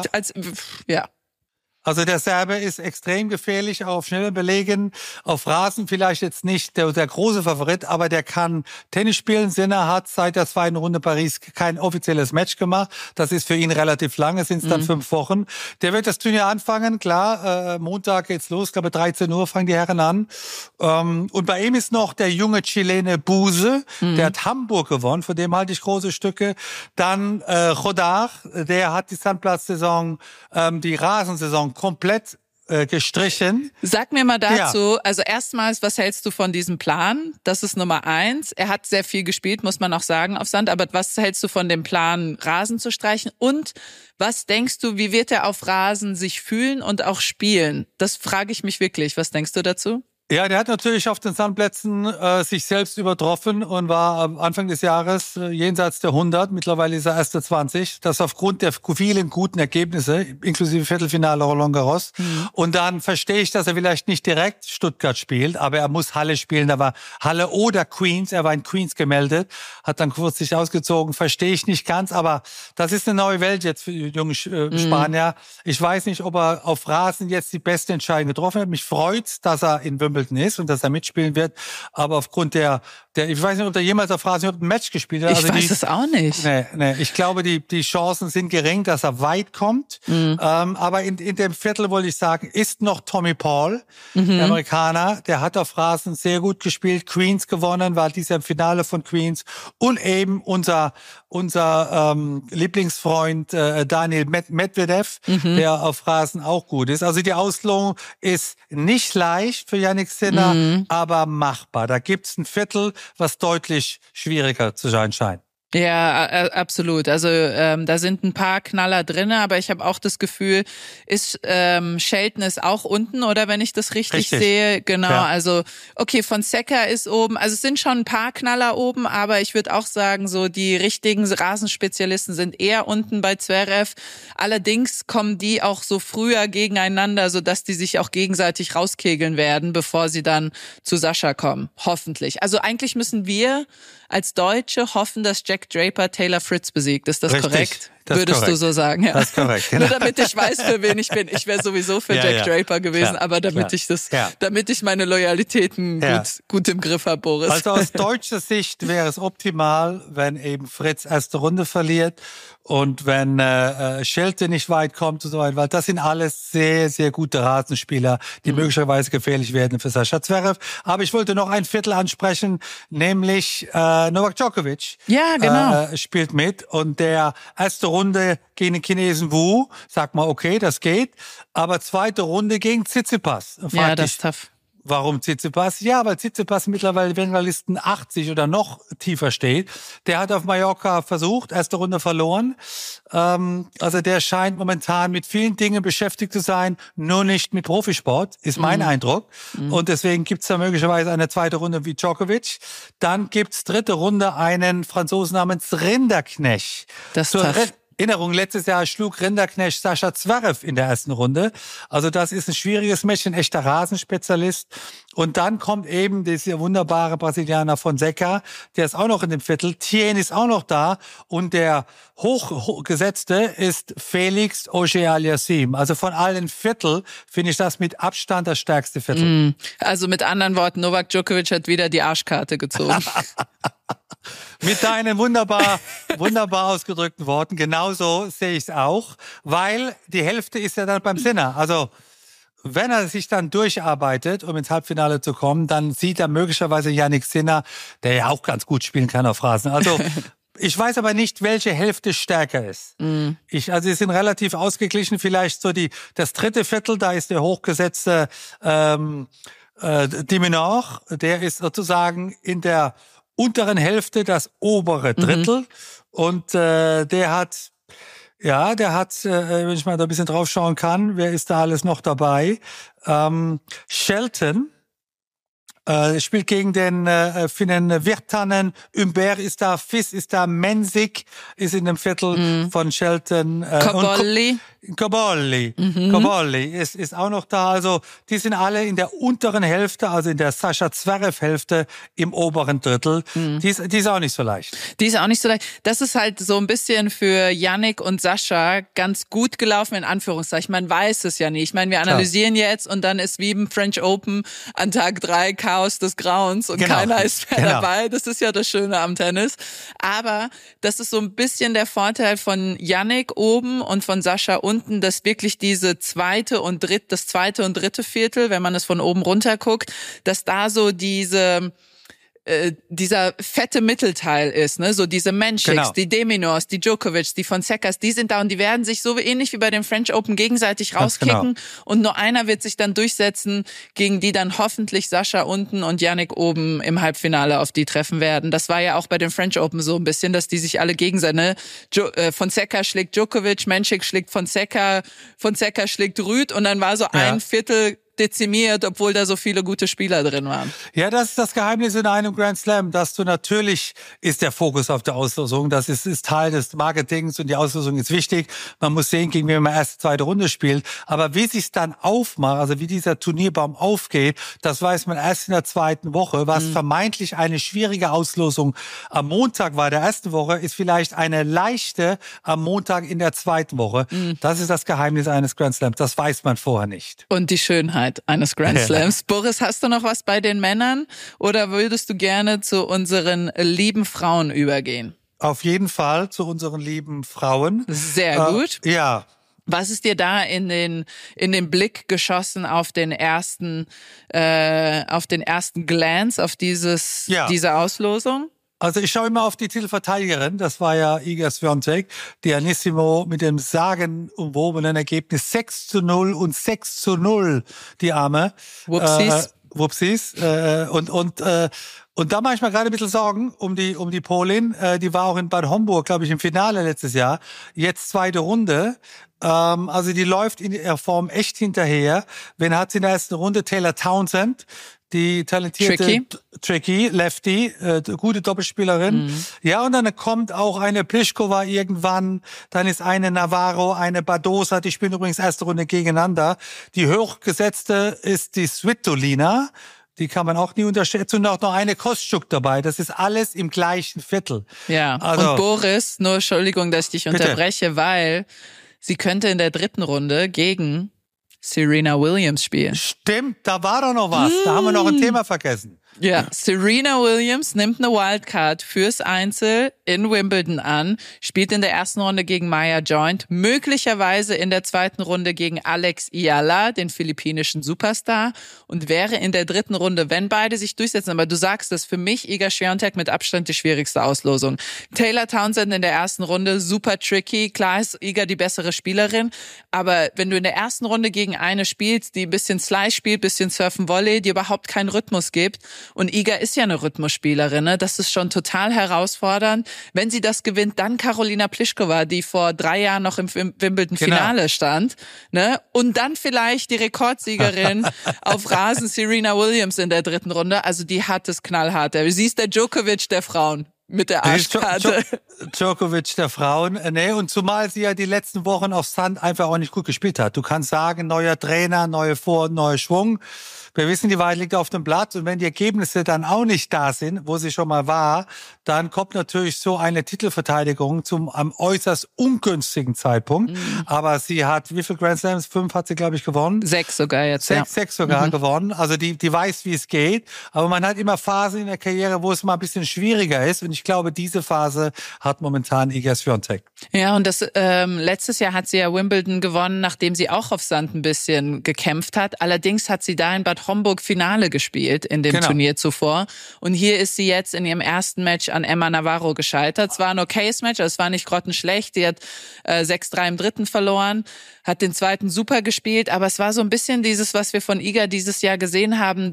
[SPEAKER 3] Also der Serbe ist extrem gefährlich auf schnellen Belegen, auf Rasen vielleicht jetzt nicht der große Favorit, aber der kann Tennis spielen. Sinner hat seit der zweiten Runde Paris kein offizielles Match gemacht. Das ist für ihn relativ lange, sind es dann 5 Wochen. Der wird das Turnier anfangen, klar, Montag geht's los, ich glaube 13 Uhr fangen die Herren an. Und bei ihm ist noch der junge Chilene Buse, der hat Hamburg gewonnen, von dem halte ich große Stücke. Dann Rodar, der hat die Sandplatzsaison, die Rasensaison komplett gestrichen.
[SPEAKER 2] Sag mir mal dazu, also erstmals, was hältst du von diesem Plan? Das ist Nummer 1. Er hat sehr viel gespielt, muss man auch sagen, auf Sand. Aber was hältst du von dem Plan, Rasen zu streichen? Und was denkst du, wie wird er auf Rasen sich fühlen und auch spielen? Das frage ich mich wirklich. Was denkst du dazu?
[SPEAKER 3] Ja, der hat natürlich auf den Sandplätzen sich selbst übertroffen und war am Anfang des Jahres jenseits der 100. Mittlerweile ist er erst der 20. Das aufgrund der vielen guten Ergebnisse, inklusive Viertelfinale Roland Garros. Und dann verstehe ich, dass er vielleicht nicht direkt Stuttgart spielt, aber er muss Halle spielen. Da war Halle oder Queens. Er war in Queens gemeldet, hat dann kurz sich ausgezogen. Verstehe ich nicht ganz, aber das ist eine neue Welt jetzt für die jungen Spanier. Ich weiß nicht, ob er auf Rasen jetzt die beste Entscheidung getroffen hat. Mich freut's, dass er in Wimbledon Wimbledon ist und dass er mitspielen wird. Aber aufgrund der ich weiß nicht, ob er jemals auf Rasen ein Match gespielt hat.
[SPEAKER 2] Ich weiß es auch nicht.
[SPEAKER 3] Nee. Ich glaube, die Chancen sind gering, dass er weit kommt. Aber in dem Viertel, wollte ich sagen, ist noch Tommy Paul, der Amerikaner. Der hat auf Rasen sehr gut gespielt. Queens gewonnen, war dieses Jahr im Finale von Queens. Und eben unser Lieblingsfreund Daniil Medvedev, der auf Rasen auch gut ist. Also die Auslosung ist nicht leicht für Jannik Sinner, aber machbar. Da gibt's ein Viertel, was deutlich schwieriger zu sein scheint.
[SPEAKER 2] Ja, absolut. Also da sind ein paar Knaller drinne, aber ich habe auch das Gefühl, Shelton ist auch unten, oder wenn ich das richtig sehe? Genau, ja. Also okay, Fonseca ist oben. Also es sind schon ein paar Knaller oben, aber ich würde auch sagen, so die richtigen Rasenspezialisten sind eher unten bei Zverev. Allerdings kommen die auch so früher gegeneinander, sodass die sich auch gegenseitig rauskegeln werden, bevor sie dann zu Sascha kommen. Hoffentlich. Also eigentlich müssen wir als Deutsche hoffen, dass Jack Draper Taylor Fritz besiegt. Ist das korrekt? Würdest du so sagen? Ja.
[SPEAKER 3] Das ist korrekt.
[SPEAKER 2] Nur damit ich weiß, für wen ich bin. Ich wäre sowieso für Jack Draper gewesen, aber damit ich meine Loyalitäten gut im Griff habe, Boris.
[SPEAKER 3] Also aus deutscher Sicht wäre es optimal, wenn eben Fritz erste Runde verliert und wenn Shelton nicht weit kommt und so weiter, weil das sind alles sehr, sehr gute Rasenspieler, die möglicherweise gefährlich werden für Sascha Zverev. Aber ich wollte noch ein Viertel ansprechen, nämlich Novak Djokovic.
[SPEAKER 2] Ja, genau.
[SPEAKER 3] Spielt mit und der erste Runde gegen den Chinesen Wu, sag mal, okay, das geht. Aber zweite Runde gegen Tsitsipas.
[SPEAKER 2] Ja, das ist tough.
[SPEAKER 3] Warum Tsitsipas? Ja, weil Tsitsipas mittlerweile Weltranglisten 80 oder noch tiefer steht. Der hat auf Mallorca versucht, erste Runde verloren. Also der scheint momentan mit vielen Dingen beschäftigt zu sein, nur nicht mit Profisport, ist mein Eindruck. Und deswegen gibt's da möglicherweise eine zweite Runde wie Djokovic. Dann gibt's dritte Runde einen Franzosen namens Rinderknecht.
[SPEAKER 2] Das ist tough.
[SPEAKER 3] Erinnerung, letztes Jahr schlug Rinderknecht Sascha Zverev in der ersten Runde. Also das ist ein schwieriges Match, ein echter Rasenspezialist. Und dann kommt eben dieser wunderbare Brasilianer Fonseca, der ist auch noch in dem Viertel. Thien ist auch noch da. Und der hochgesetzte ist Felix Auger-Aliassime. Also von allen Viertel finde ich das mit Abstand das stärkste Viertel.
[SPEAKER 2] Also mit anderen Worten, Novak Djokovic hat wieder die Arschkarte gezogen.
[SPEAKER 3] Mit deinen wunderbar ausgedrückten Worten. Genauso sehe ich es auch, weil die Hälfte ist ja dann beim Sinner. Also wenn er sich dann durcharbeitet, um ins Halbfinale zu kommen, dann sieht er möglicherweise Jannik Sinner, der ja auch ganz gut spielen kann auf Rasen. Also ich weiß aber nicht, welche Hälfte stärker ist. Also sie sind relativ ausgeglichen. Vielleicht so das dritte Viertel, da ist der hochgesetzte de Minaur, der ist sozusagen in der unteren Hälfte das obere Drittel und der hat, wenn ich mal da ein bisschen drauf schauen kann, wer ist da alles noch dabei? Shelton spielt gegen den Finnen Virtanen, Humbert ist da, Fiss ist da, Mensik ist in dem Viertel von Shelton. Cobolli ist auch noch da. Also die sind alle in der unteren Hälfte, also in der Sascha Zverev-Hälfte im oberen Drittel. Die ist auch nicht so leicht.
[SPEAKER 2] Die ist auch nicht so leicht. Das ist halt so ein bisschen für Jannik und Sascha ganz gut gelaufen, in Anführungszeichen. Man weiß es ja nicht. Ich meine, wir analysieren jetzt und dann ist wie im French Open an Tag 3 Chaos des Grauens und keiner ist mehr dabei. Das ist ja das Schöne am Tennis. Aber das ist so ein bisschen der Vorteil von Jannik oben und von Sascha unten, dass wirklich das zweite und dritte Viertel, wenn man es von oben runter guckt, dass da so dieser fette Mittelteil ist, ne, so diese Menschiks, die de Minaurs, die Djokovic, die Fonsecas, die sind da und die werden sich so ähnlich wie bei den French Open gegenseitig rauskicken und nur einer wird sich dann durchsetzen, gegen die dann hoffentlich Sascha unten und Jannik oben im Halbfinale auf die treffen werden. Das war ja auch bei den French Open so ein bisschen, dass die sich alle gegenseitig, ne, Fonseca schlägt Djokovic, Menschik schlägt Fonseca schlägt Rüd und dann war so ein Viertel dezimiert, obwohl da so viele gute Spieler drin waren.
[SPEAKER 3] Ja, das ist das Geheimnis in einem Grand Slam, dass du natürlich ist der Fokus auf der Auslosung, das ist Teil des Marketings und die Auslosung ist wichtig. Man muss sehen, gegen wen man erste, zweite Runde spielt. Aber wie sich's dann aufmacht, also wie dieser Turnierbaum aufgeht, das weiß man erst in der zweiten Woche. Was vermeintlich eine schwierige Auslosung am Montag war der ersten Woche, ist vielleicht eine leichte am Montag in der zweiten Woche. Das ist das Geheimnis eines Grand Slams. Das weiß man vorher nicht.
[SPEAKER 2] Und die Schönheit. Seltenheit eines Grand Slams. Boris, hast du noch was bei den Männern oder würdest du gerne zu unseren lieben Frauen übergehen?
[SPEAKER 3] Auf jeden Fall zu unseren lieben Frauen.
[SPEAKER 2] Sehr gut.
[SPEAKER 3] Ja.
[SPEAKER 2] Was ist dir da in den Blick geschossen auf den ersten Glance, auf diese Auslosung?
[SPEAKER 3] Also ich schaue immer auf die Titelverteidigerin, das war ja Iga Swiatek, die Anissimo mit dem sagenumwobenen Ergebnis 6:0 und 6:0, die Arme. Whoopsies. Und da mache ich mir gerade ein bisschen Sorgen um die Polin. Die war auch in Bad Homburg, glaube ich, im Finale letztes Jahr. Jetzt zweite Runde. Also die läuft in ihrer Form echt hinterher. Wen hat sie in der ersten Runde? Taylor Townsend, die talentierte Tricky Lefty, gute Doppelspielerin. Mhm. Ja, und dann kommt auch eine Pliskova irgendwann. Dann ist eine Navarro, eine Badosa. Die spielen übrigens erste Runde gegeneinander. Die hochgesetzte ist die Svitolina. Die kann man auch nie unterschätzen. Und auch noch eine Kostschuk dabei. Das ist alles im gleichen Viertel.
[SPEAKER 2] Ja, also, und Boris, nur Entschuldigung, dass ich dich unterbreche, weil sie könnte in der dritten Runde gegen Serena Williams spielen.
[SPEAKER 3] Stimmt, da war doch noch was. Da haben wir noch ein Thema vergessen.
[SPEAKER 2] Ja, Serena Williams nimmt eine Wildcard fürs Einzel in Wimbledon an, spielt in der ersten Runde gegen Maya Joint, möglicherweise in der zweiten Runde gegen Alex Ayala, den philippinischen Superstar, und wäre in der dritten Runde, wenn beide sich durchsetzen. Aber du sagst das, für mich Iga Swiatek mit Abstand die schwierigste Auslosung. Taylor Townsend in der ersten Runde, super tricky. Klar ist Iga die bessere Spielerin, aber wenn du in der ersten Runde gegen eine spielst, die ein bisschen Slice spielt, bisschen Surfen Volley, die überhaupt keinen Rhythmus gibt, und Iga ist ja eine Rhythmusspielerin, ne? Das ist schon total herausfordernd. Wenn sie das gewinnt, dann Karolina Pliskova, die vor 3 Jahren noch im Wimbledon-Finale stand, ne? Und dann vielleicht die Rekordsiegerin auf Rasen Serena Williams in der dritten Runde. Also die hat es knallhart. Sie ist der Djokovic der Frauen. Mit der Arschkarte.
[SPEAKER 3] Djokovic der Frauen. Nee, und zumal sie ja die letzten Wochen auf Sand einfach auch nicht gut gespielt hat. Du kannst sagen, neuer Trainer, neue Vor- und neuer Schwung. Wir wissen, die Wahrheit liegt auf dem Blatt. Und wenn die Ergebnisse dann auch nicht da sind, wo sie schon mal war, dann kommt natürlich so eine Titelverteidigung am äußerst ungünstigen Zeitpunkt. Mhm. Aber sie hat, wie viele Grand Slams? 5 hat sie, glaube ich, gewonnen.
[SPEAKER 2] 6 sogar jetzt.
[SPEAKER 3] 6 sogar gewonnen. Also die weiß, wie es geht. Aber man hat immer Phasen in der Karriere, wo es mal ein bisschen schwieriger ist. Und ich glaube, diese Phase hat momentan Iga Swiatek.
[SPEAKER 2] Ja, und das letztes Jahr hat sie ja Wimbledon gewonnen, nachdem sie auch auf Sand ein bisschen gekämpft hat. Allerdings hat sie da in Bad Homburg Finale gespielt in dem Turnier zuvor. Und hier ist sie jetzt in ihrem ersten Match an Emma Navarro gescheitert. Es war ein okayes Match, es war nicht grottenschlecht. Sie hat 6-3 im dritten verloren, hat den zweiten super gespielt. Aber es war so ein bisschen dieses, was wir von Iga dieses Jahr gesehen haben,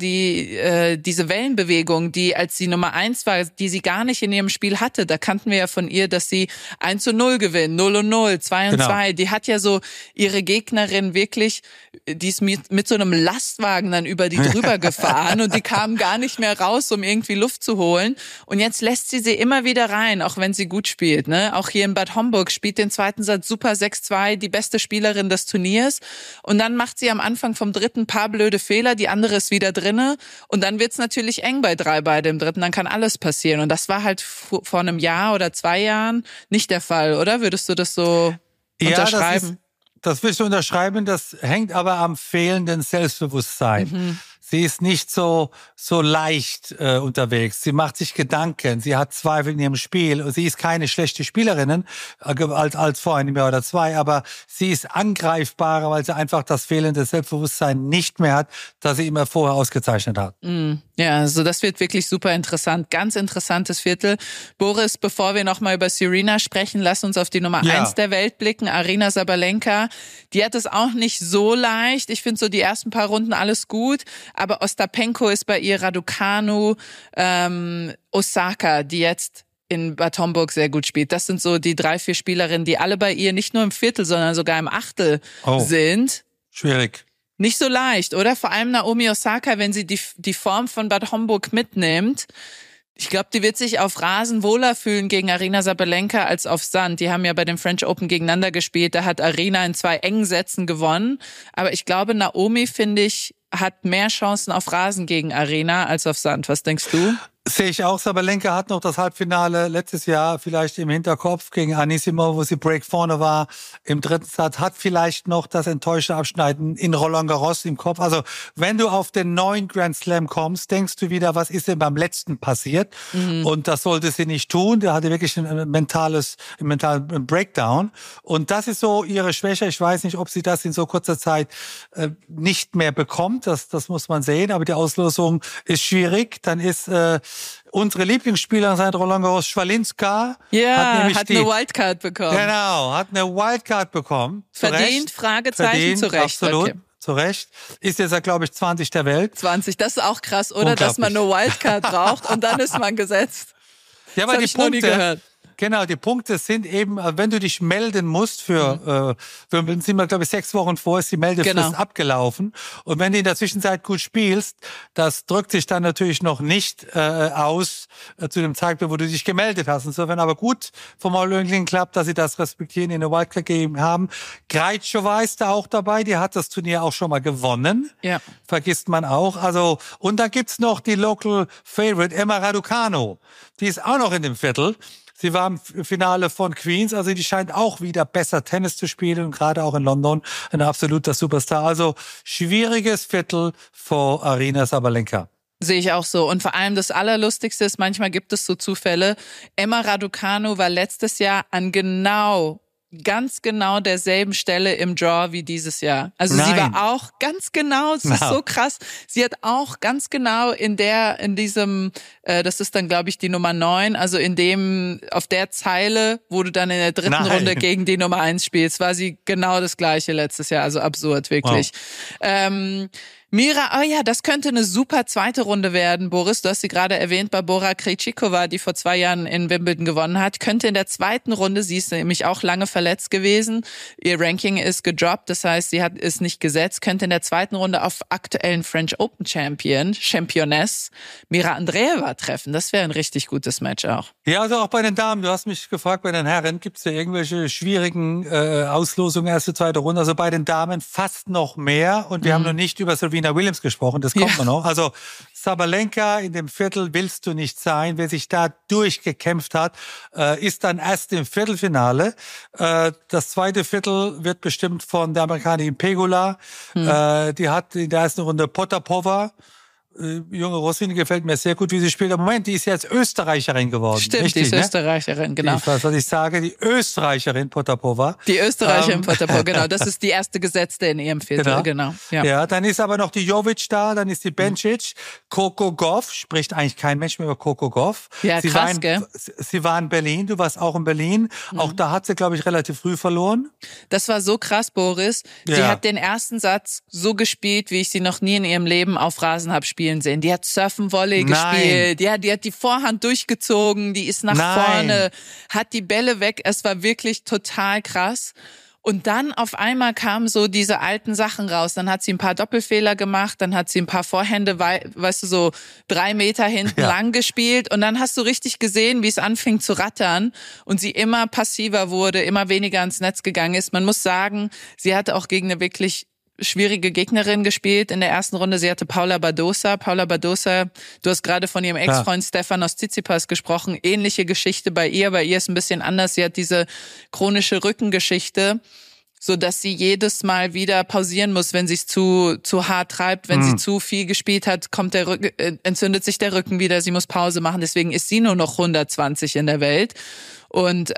[SPEAKER 2] diese Wellenbewegung, die als sie Nummer 1 war, die sie gar nicht in ihrem Spiel hatte. Da kannten wir ja von ihr, dass sie 1:0 gewinnt, 0:0, 2:2. Die hat ja so ihre Gegnerin wirklich, die ist mit so einem Lastwagen dann über die drüber gefahren und die kamen gar nicht mehr raus, um irgendwie Luft zu holen. Und jetzt lässt sie immer wieder rein, auch wenn sie gut spielt. Ne? Auch hier in Bad Homburg spielt den zweiten Satz super 6:2, die beste Spielerin des Turniers. Und dann macht sie am Anfang vom dritten paar blöde Fehler, die andere ist wieder drinne. Und dann wird's natürlich eng bei 3 beide im dritten, dann kann alles passieren. Und das war halt vor einem Jahr oder 2 Jahren nicht der Fall, oder? Würdest du das so unterschreiben?
[SPEAKER 3] Das willst du unterschreiben, das hängt aber am fehlenden Selbstbewusstsein. Mhm. Sie ist nicht so leicht unterwegs. Sie macht sich Gedanken. Sie hat Zweifel in ihrem Spiel. Sie ist keine schlechte Spielerin als vor einem Jahr oder 2, aber sie ist angreifbarer, weil sie einfach das fehlende Selbstbewusstsein nicht mehr hat, das sie immer vorher ausgezeichnet hat.
[SPEAKER 2] Ja, also das wird wirklich super interessant. Ganz interessantes Viertel. Boris, bevor wir nochmal über Serena sprechen, lass uns auf die Nummer 1 der Welt blicken, Aryna Sabalenka. Die hat es auch nicht so leicht. Ich finde so die ersten paar Runden alles gut. Aber Ostapenko ist bei ihr, Raducanu, Osaka, die jetzt in Bad Homburg sehr gut spielt. Das sind so die 3, 4 Spielerinnen, die alle bei ihr nicht nur im Viertel, sondern sogar im Achtel sind.
[SPEAKER 3] Schwierig.
[SPEAKER 2] Nicht so leicht, oder? Vor allem Naomi Osaka, wenn sie die Form von Bad Homburg mitnimmt. Ich glaube, die wird sich auf Rasen wohler fühlen gegen Aryna Sabalenka als auf Sand. Die haben ja bei dem French Open gegeneinander gespielt. Da hat Aryna in 2 engen Sätzen gewonnen. Aber ich glaube, Naomi, finde ich, hat mehr Chancen auf Rasen gegen Aryna als auf Sand. Was denkst du?
[SPEAKER 3] Sehe ich auch. Sabalenka hat noch das Halbfinale letztes Jahr vielleicht im Hinterkopf gegen Anisimova, wo sie Break vorne war. Im dritten Satz hat vielleicht noch das enttäuschte Abschneiden in Roland Garros im Kopf. Also wenn du auf den neuen Grand Slam kommst, denkst du wieder, was ist denn beim letzten passiert? Und das sollte sie nicht tun. Der hatte wirklich einen mentalen Breakdown. Und das ist so ihre Schwäche. Ich weiß nicht, ob sie das in so kurzer Zeit nicht mehr bekommt. Das muss man sehen. Aber die Auslosung ist schwierig. Dann ist unsere Lieblingsspielerin seit Roland Garros, Schwalinska,
[SPEAKER 2] hat eine Wildcard bekommen.
[SPEAKER 3] Genau, hat eine Wildcard bekommen.
[SPEAKER 2] Verdient, Fragezeichen, zu Recht.
[SPEAKER 3] Absolut,
[SPEAKER 2] okay.
[SPEAKER 3] zu Recht. Ist jetzt, glaube ich, 20 der Welt.
[SPEAKER 2] 20, das ist auch krass, oder? Dass man eine Wildcard braucht und dann ist man gesetzt.
[SPEAKER 3] Ja, aber
[SPEAKER 2] das
[SPEAKER 3] die Punkte,
[SPEAKER 2] noch nie gehört.
[SPEAKER 3] Genau, die Punkte sind eben, wenn du dich melden musst sind wir, glaube ich, 6 Wochen vor, ist die Meldefrist abgelaufen. Und wenn du in der Zwischenzeit gut spielst, das drückt sich dann natürlich noch nicht aus zu dem Zeitpunkt, wo du dich gemeldet hast. Insofern aber gut vom All-England Club, dass sie das respektieren, in eine Wildcard gegeben haben. Krejcikova ist da auch dabei, die hat das Turnier auch schon mal gewonnen.
[SPEAKER 2] Ja.
[SPEAKER 3] Vergisst man auch. Also, und da gibt's noch die Local Favorite, Emma Raducanu. Die ist auch noch in dem Viertel. Sie war im Finale von Queens, also die scheint auch wieder besser Tennis zu spielen und gerade auch in London ein absoluter Superstar. Also schwieriges Viertel vor Aryna Sabalenka.
[SPEAKER 2] Sehe ich auch so. Und vor allem das Allerlustigste ist, manchmal gibt es so Zufälle. Emma Raducanu war letztes Jahr an ganz genau derselben Stelle im Draw wie dieses Jahr. Also sie war auch ganz genau, es ist so krass, sie hat auch ganz genau in diesem, das ist dann glaube ich die Nummer 9, also auf der Zeile, wo du dann in der dritten Runde gegen die Nummer 1 spielst, war sie genau das Gleiche letztes Jahr, also absurd, wirklich. Wow. Mira, das könnte eine super zweite Runde werden, Boris. Du hast sie gerade erwähnt, Barbora Krejcikova, die vor 2 Jahren in Wimbledon gewonnen hat, könnte in der zweiten Runde, sie ist nämlich auch lange verletzt gewesen, ihr Ranking ist gedroppt, das heißt, ist nicht gesetzt, könnte in der zweiten Runde auf aktuellen French Open Championess Mira Andreeva treffen. Das wäre ein richtig gutes Match auch.
[SPEAKER 3] Ja, also auch bei den Damen, du hast mich gefragt, bei den Herren, gibt es da irgendwelche schwierigen Auslosungen, erste, zweite Runde? Also bei den Damen fast noch mehr und wir haben noch nicht über Serena Williams gesprochen, das kommt noch. Also Sabalenka in dem Viertel willst du nicht sein. Wer sich da durchgekämpft hat, ist dann erst im Viertelfinale. Das zweite Viertel wird bestimmt von der Amerikanerin Pegula. Die hat in der ersten Runde Potapova. Junge Russin, gefällt mir sehr gut, wie sie spielt. Im Moment, die ist jetzt Österreicherin geworden.
[SPEAKER 2] Stimmt,
[SPEAKER 3] richtig,
[SPEAKER 2] die ist Österreicherin, genau.
[SPEAKER 3] Ich weiß, was ich sage, die Österreicherin Potapova.
[SPEAKER 2] Die Österreicherin Potapova, genau. Das ist die erste Gesetzte in ihrem Viertel, genau.
[SPEAKER 3] Ja, dann ist aber noch die Jovic da, dann ist die Bencic, Coco Gauff, spricht eigentlich kein Mensch mehr über Coco Gauff.
[SPEAKER 2] Ja, krass, gell?
[SPEAKER 3] Sie war in Berlin, du warst auch in Berlin. Auch da hat sie, glaube ich, relativ früh verloren.
[SPEAKER 2] Das war so krass, Boris. Sie hat den ersten Satz so gespielt, wie ich sie noch nie in ihrem Leben auf Rasen habe spielen sehen. Die hat Surfen-Volley gespielt, die hat die Vorhand durchgezogen, die ist nach vorne, hat die Bälle weg. Es war wirklich total krass. Und dann auf einmal kamen so diese alten Sachen raus. Dann hat sie ein paar Doppelfehler gemacht, dann hat sie ein paar Vorhände, weißt du, so 3 Meter hinten lang gespielt. Und dann hast du richtig gesehen, wie es anfing zu rattern und sie immer passiver wurde, immer weniger ans Netz gegangen ist. Man muss sagen, sie hatte auch gegen eine wirklich schwierige Gegnerin gespielt in der ersten Runde. Sie hatte Paula Badosa. Paula Badosa, du hast gerade von ihrem Ex-Freund Stefanos Tsitsipas gesprochen. Ähnliche Geschichte bei ihr. Bei ihr ist ein bisschen anders. Sie hat diese chronische Rückengeschichte, so dass sie jedes Mal wieder pausieren muss, wenn sie es zu hart treibt. Wenn sie zu viel gespielt hat, entzündet sich der Rücken wieder. Sie muss Pause machen. Deswegen ist sie nur noch 120 in der Welt. Und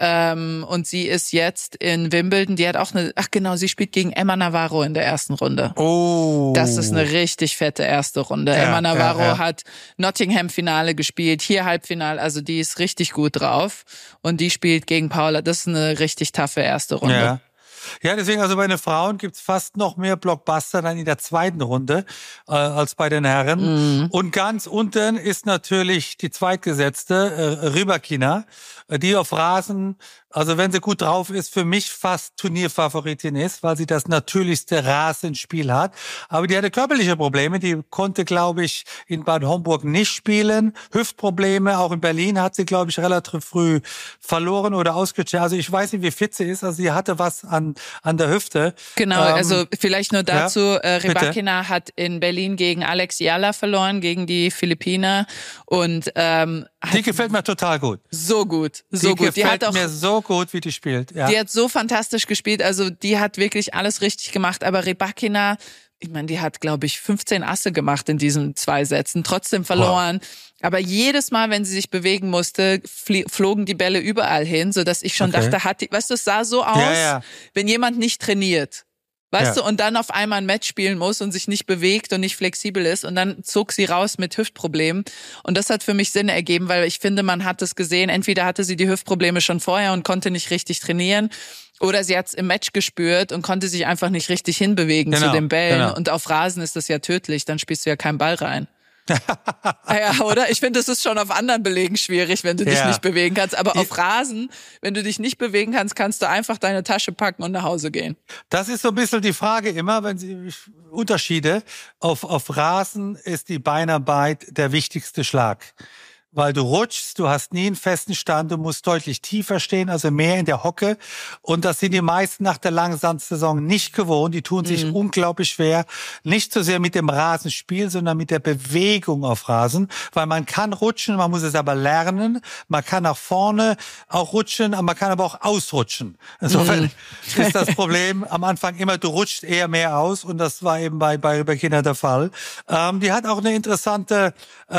[SPEAKER 2] sie ist jetzt in Wimbledon, die hat auch sie spielt gegen Emma Navarro in der ersten Runde.
[SPEAKER 3] Oh.
[SPEAKER 2] Das ist eine richtig fette erste Runde. Emma Navarro hat Nottingham-Finale gespielt, hier Halbfinale, also die ist richtig gut drauf. Und die spielt gegen Paula, das ist eine richtig taffe erste Runde.
[SPEAKER 3] Ja, deswegen, also bei den Frauen gibt's fast noch mehr Blockbuster dann in der zweiten Runde als bei den Herren. Und ganz unten ist natürlich die zweitgesetzte Rybakina, die auf Rasen Also wenn sie gut drauf ist, für mich fast Turnierfavoritin ist, weil sie das natürlichste Rasenspiel hat. Aber die hatte körperliche Probleme. Die konnte, glaube ich, in Bad Homburg nicht spielen. Hüftprobleme, auch in Berlin hat sie, glaube ich, relativ früh verloren oder ausgecheckt. Also ich weiß nicht, wie fit sie ist. Also sie hatte was an der Hüfte.
[SPEAKER 2] Genau, also vielleicht nur dazu.
[SPEAKER 3] Ja,
[SPEAKER 2] Rybakina hat in Berlin gegen Alex Yala verloren, gegen die Philippiner. Und
[SPEAKER 3] die gefällt mir total gut.
[SPEAKER 2] So gut.
[SPEAKER 3] Die hat auch mir so gut, wie die spielt. Ja.
[SPEAKER 2] Die hat so fantastisch gespielt. Also die hat wirklich alles richtig gemacht. Aber Rybakina, ich meine, die hat, glaube ich, 15 Asse gemacht in diesen 2 Sätzen, trotzdem verloren. Wow. Aber jedes Mal, wenn sie sich bewegen musste, flogen die Bälle überall hin, sodass ich schon dachte, weißt du, es sah so aus, wenn jemand nicht trainiert. Weißt du, und dann auf einmal ein Match spielen muss und sich nicht bewegt und nicht flexibel ist und dann zog sie raus mit Hüftproblemen und das hat für mich Sinn ergeben, weil ich finde, man hat es gesehen, entweder hatte sie die Hüftprobleme schon vorher und konnte nicht richtig trainieren oder sie hat es im Match gespürt und konnte sich einfach nicht richtig hinbewegen zu den Bällen und auf Rasen ist das ja tödlich, dann spielst du ja keinen Ball rein. Ja, oder? Ich finde, es ist schon auf anderen Belegen schwierig, wenn du dich nicht bewegen kannst. Aber auf Rasen, wenn du dich nicht bewegen kannst, kannst du einfach deine Tasche packen und nach Hause gehen.
[SPEAKER 3] Das ist so ein bisschen die Frage immer, wenn sie Unterschiede. Auf Rasen ist die Beinarbeit der wichtigste Schlag. Weil du rutschst, du hast nie einen festen Stand, du musst deutlich tiefer stehen, also mehr in der Hocke. Und das sind die meisten nach der Langsamsaison nicht gewohnt. Die tun sich unglaublich schwer, nicht so sehr mit dem Rasenspiel, sondern mit der Bewegung auf Rasen. Weil man kann rutschen, man muss es aber lernen. Man kann nach vorne auch rutschen, aber man kann aber auch ausrutschen. Insofern ist das Problem am Anfang immer, du rutschst eher mehr aus. Und das war eben bei Rybakina der Fall. Die hat auch eine interessante,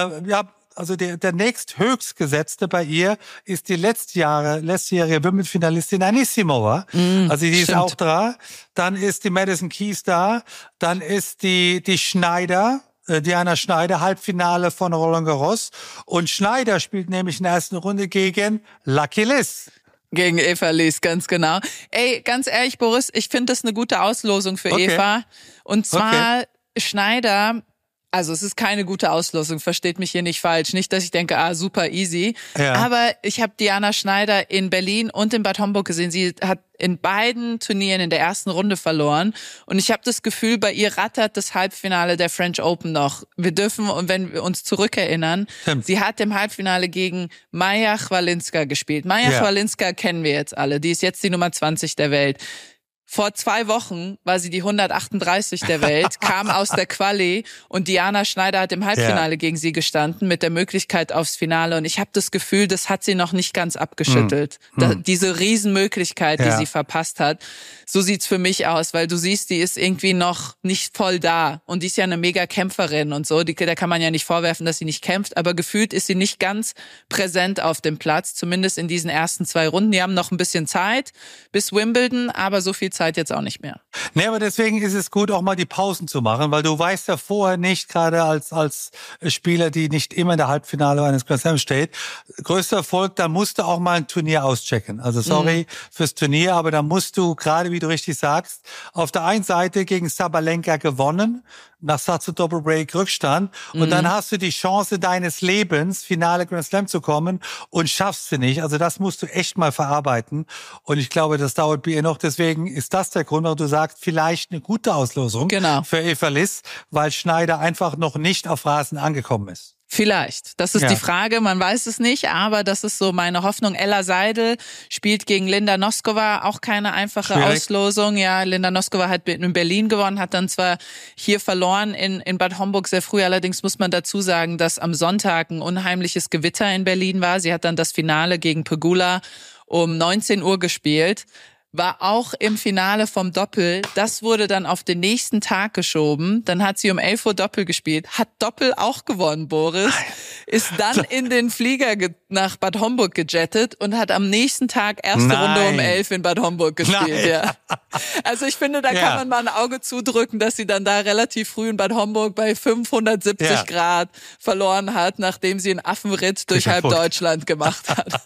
[SPEAKER 3] also der nächsthöchstgesetzte bei ihr ist die letztjährige Wimbledon-Finalistin Anisimova. Also die ist auch da. Dann ist die Madison Keys da. Dann ist die Schneider, Diana Schneider, Halbfinale von Roland Garros. Und Schneider spielt nämlich in der ersten Runde gegen Lucky Liz.
[SPEAKER 2] Gegen Eva Lies, ganz genau. Ey, ganz ehrlich, Boris, ich finde das eine gute Auslosung für Eva. Und zwar Schneider. Also es ist keine gute Auslosung, versteht mich hier nicht falsch. Nicht, dass ich denke, super easy. Ja. Aber ich habe Diana Schneider in Berlin und in Bad Homburg gesehen. Sie hat in beiden Turnieren in der ersten Runde verloren. Und ich habe das Gefühl, bei ihr rattert das Halbfinale der French Open noch. Wir dürfen, und wenn wir uns zurückerinnern, sie hat im Halbfinale gegen Maja Chwalinska gespielt. Maja Chwalinska kennen wir jetzt alle. Die ist jetzt die Nummer 20 der Welt. Vor 2 Wochen war sie die 138 der Welt, kam aus der Quali und Diana Schneider hat im Halbfinale gegen sie gestanden mit der Möglichkeit aufs Finale. Und ich habe das Gefühl, das hat sie noch nicht ganz abgeschüttelt. Diese Riesenmöglichkeit, die sie verpasst hat. So sieht's für mich aus, weil du siehst, die ist irgendwie noch nicht voll da. Und die ist ja eine mega Kämpferin und so. Da kann man ja nicht vorwerfen, dass sie nicht kämpft. Aber gefühlt ist sie nicht ganz präsent auf dem Platz, zumindest in diesen ersten 2 Runden. Die haben noch ein bisschen Zeit bis Wimbledon, aber so viel Zeit jetzt auch nicht mehr.
[SPEAKER 3] Nee, aber deswegen ist es gut, auch mal die Pausen zu machen, weil du weißt ja vorher nicht, gerade als Spieler, die nicht immer in der Halbfinale eines Grand Slams steht, größter Erfolg, dann musst du auch mal ein Turnier auschecken. Also sorry fürs Turnier, aber da musst du, gerade wie du richtig sagst, auf der einen Seite gegen Sabalenka gewonnen, nach Satz und Doppelbreak Rückstand. Und dann hast du die Chance deines Lebens, Finale Grand Slam zu kommen und schaffst sie nicht. Also das musst du echt mal verarbeiten. Und ich glaube, das dauert bei ihr noch. Deswegen ist das der Grund, warum du sagst, vielleicht eine gute Auslosung für Eva Liz, weil Schneider einfach noch nicht auf Rasen angekommen ist.
[SPEAKER 2] Vielleicht. Das ist die Frage, man weiß es nicht, aber das ist so meine Hoffnung. Ella Seidel spielt gegen Linda Noskova, auch keine einfache Auslosung. Ja, Linda Noskova hat in Berlin gewonnen, hat dann zwar hier verloren in Bad Homburg sehr früh, allerdings muss man dazu sagen, dass am Sonntag ein unheimliches Gewitter in Berlin war. Sie hat dann das Finale gegen Pegula um 19 Uhr gespielt. War auch im Finale vom Doppel. Das wurde dann auf den nächsten Tag geschoben. Dann hat sie um 11 Uhr Doppel gespielt. Hat Doppel auch gewonnen, Boris. Ist dann in den Flieger nach Bad Homburg gejettet und hat am nächsten Tag erste Runde um 11 in Bad Homburg gespielt. Ja. Also ich finde, da kann man mal ein Auge zudrücken, dass sie dann da relativ früh in Bad Homburg bei 570 Grad verloren hat, nachdem sie einen Affenritt durch halb Deutschland gemacht hat.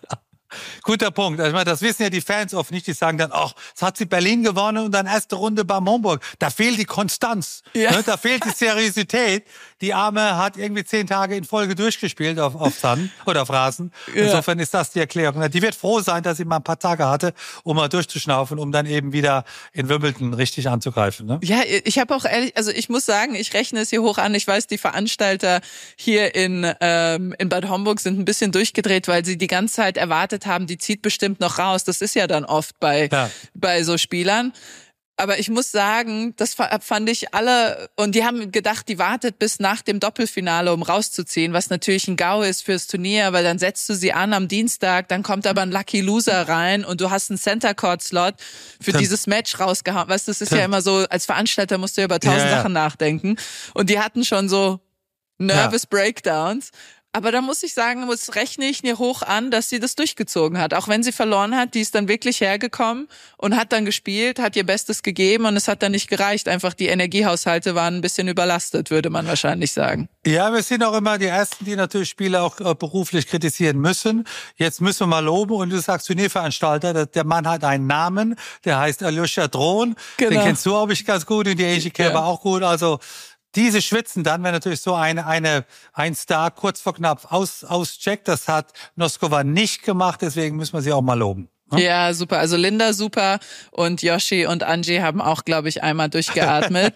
[SPEAKER 3] Guter Punkt. Also, ich meine, das wissen ja die Fans oft nicht. Die sagen dann, ach, jetzt hat sie Berlin gewonnen und dann erste Runde beim Homburg. Da fehlt die Konstanz. Ja. Ne? Da fehlt die Seriosität. Die Arme hat irgendwie 10 Tage in Folge durchgespielt auf Sand oder auf Rasen. Insofern ist das die Erklärung. Die wird froh sein, dass sie mal ein paar Tage hatte, um mal durchzuschnaufen, um dann eben wieder in Wimbledon richtig anzugreifen. Ne?
[SPEAKER 2] Ja, ich habe auch ehrlich, also ich muss sagen, ich rechne es hier hoch an. Ich weiß, die Veranstalter hier in Bad Homburg sind ein bisschen durchgedreht, weil sie die ganze Zeit erwartet haben, die zieht bestimmt noch raus. Das ist ja dann oft bei so Spielern. Aber ich muss sagen, das fand ich alle, und die haben gedacht, die wartet bis nach dem Doppelfinale, um rauszuziehen, was natürlich ein GAU ist fürs Turnier, weil dann setzt du sie an am Dienstag, dann kommt aber ein Lucky Loser rein und du hast einen Center Court Slot für dieses Match rausgehauen. Weißt du, das ist ja immer so, als Veranstalter musst du über 1000 Sachen nachdenken. Und die hatten schon so Nervous Breakdowns. Aber da muss ich sagen, das rechne ich mir hoch an, dass sie das durchgezogen hat. Auch wenn sie verloren hat, die ist dann wirklich hergekommen und hat dann gespielt, hat ihr Bestes gegeben und es hat dann nicht gereicht. Einfach die Energiehaushalte waren ein bisschen überlastet, würde man wahrscheinlich sagen.
[SPEAKER 3] Ja, wir sind auch immer die Ersten, die natürlich Spiele auch beruflich kritisieren müssen. Jetzt müssen wir mal loben und du sagst Turnierveranstalter, der Mann hat einen Namen, der heißt Aljoscha Drohn. Genau. Den kennst du, glaube ich, ganz gut und die Angie Kerber auch gut. Also diese schwitzen dann, wenn natürlich so ein Star kurz vor knapp auscheckt. Das hat Noskova nicht gemacht, deswegen müssen wir sie auch mal loben.
[SPEAKER 2] Ja, super. Also Linda super und Yoshi und Angie haben auch, glaube ich, einmal durchgeatmet.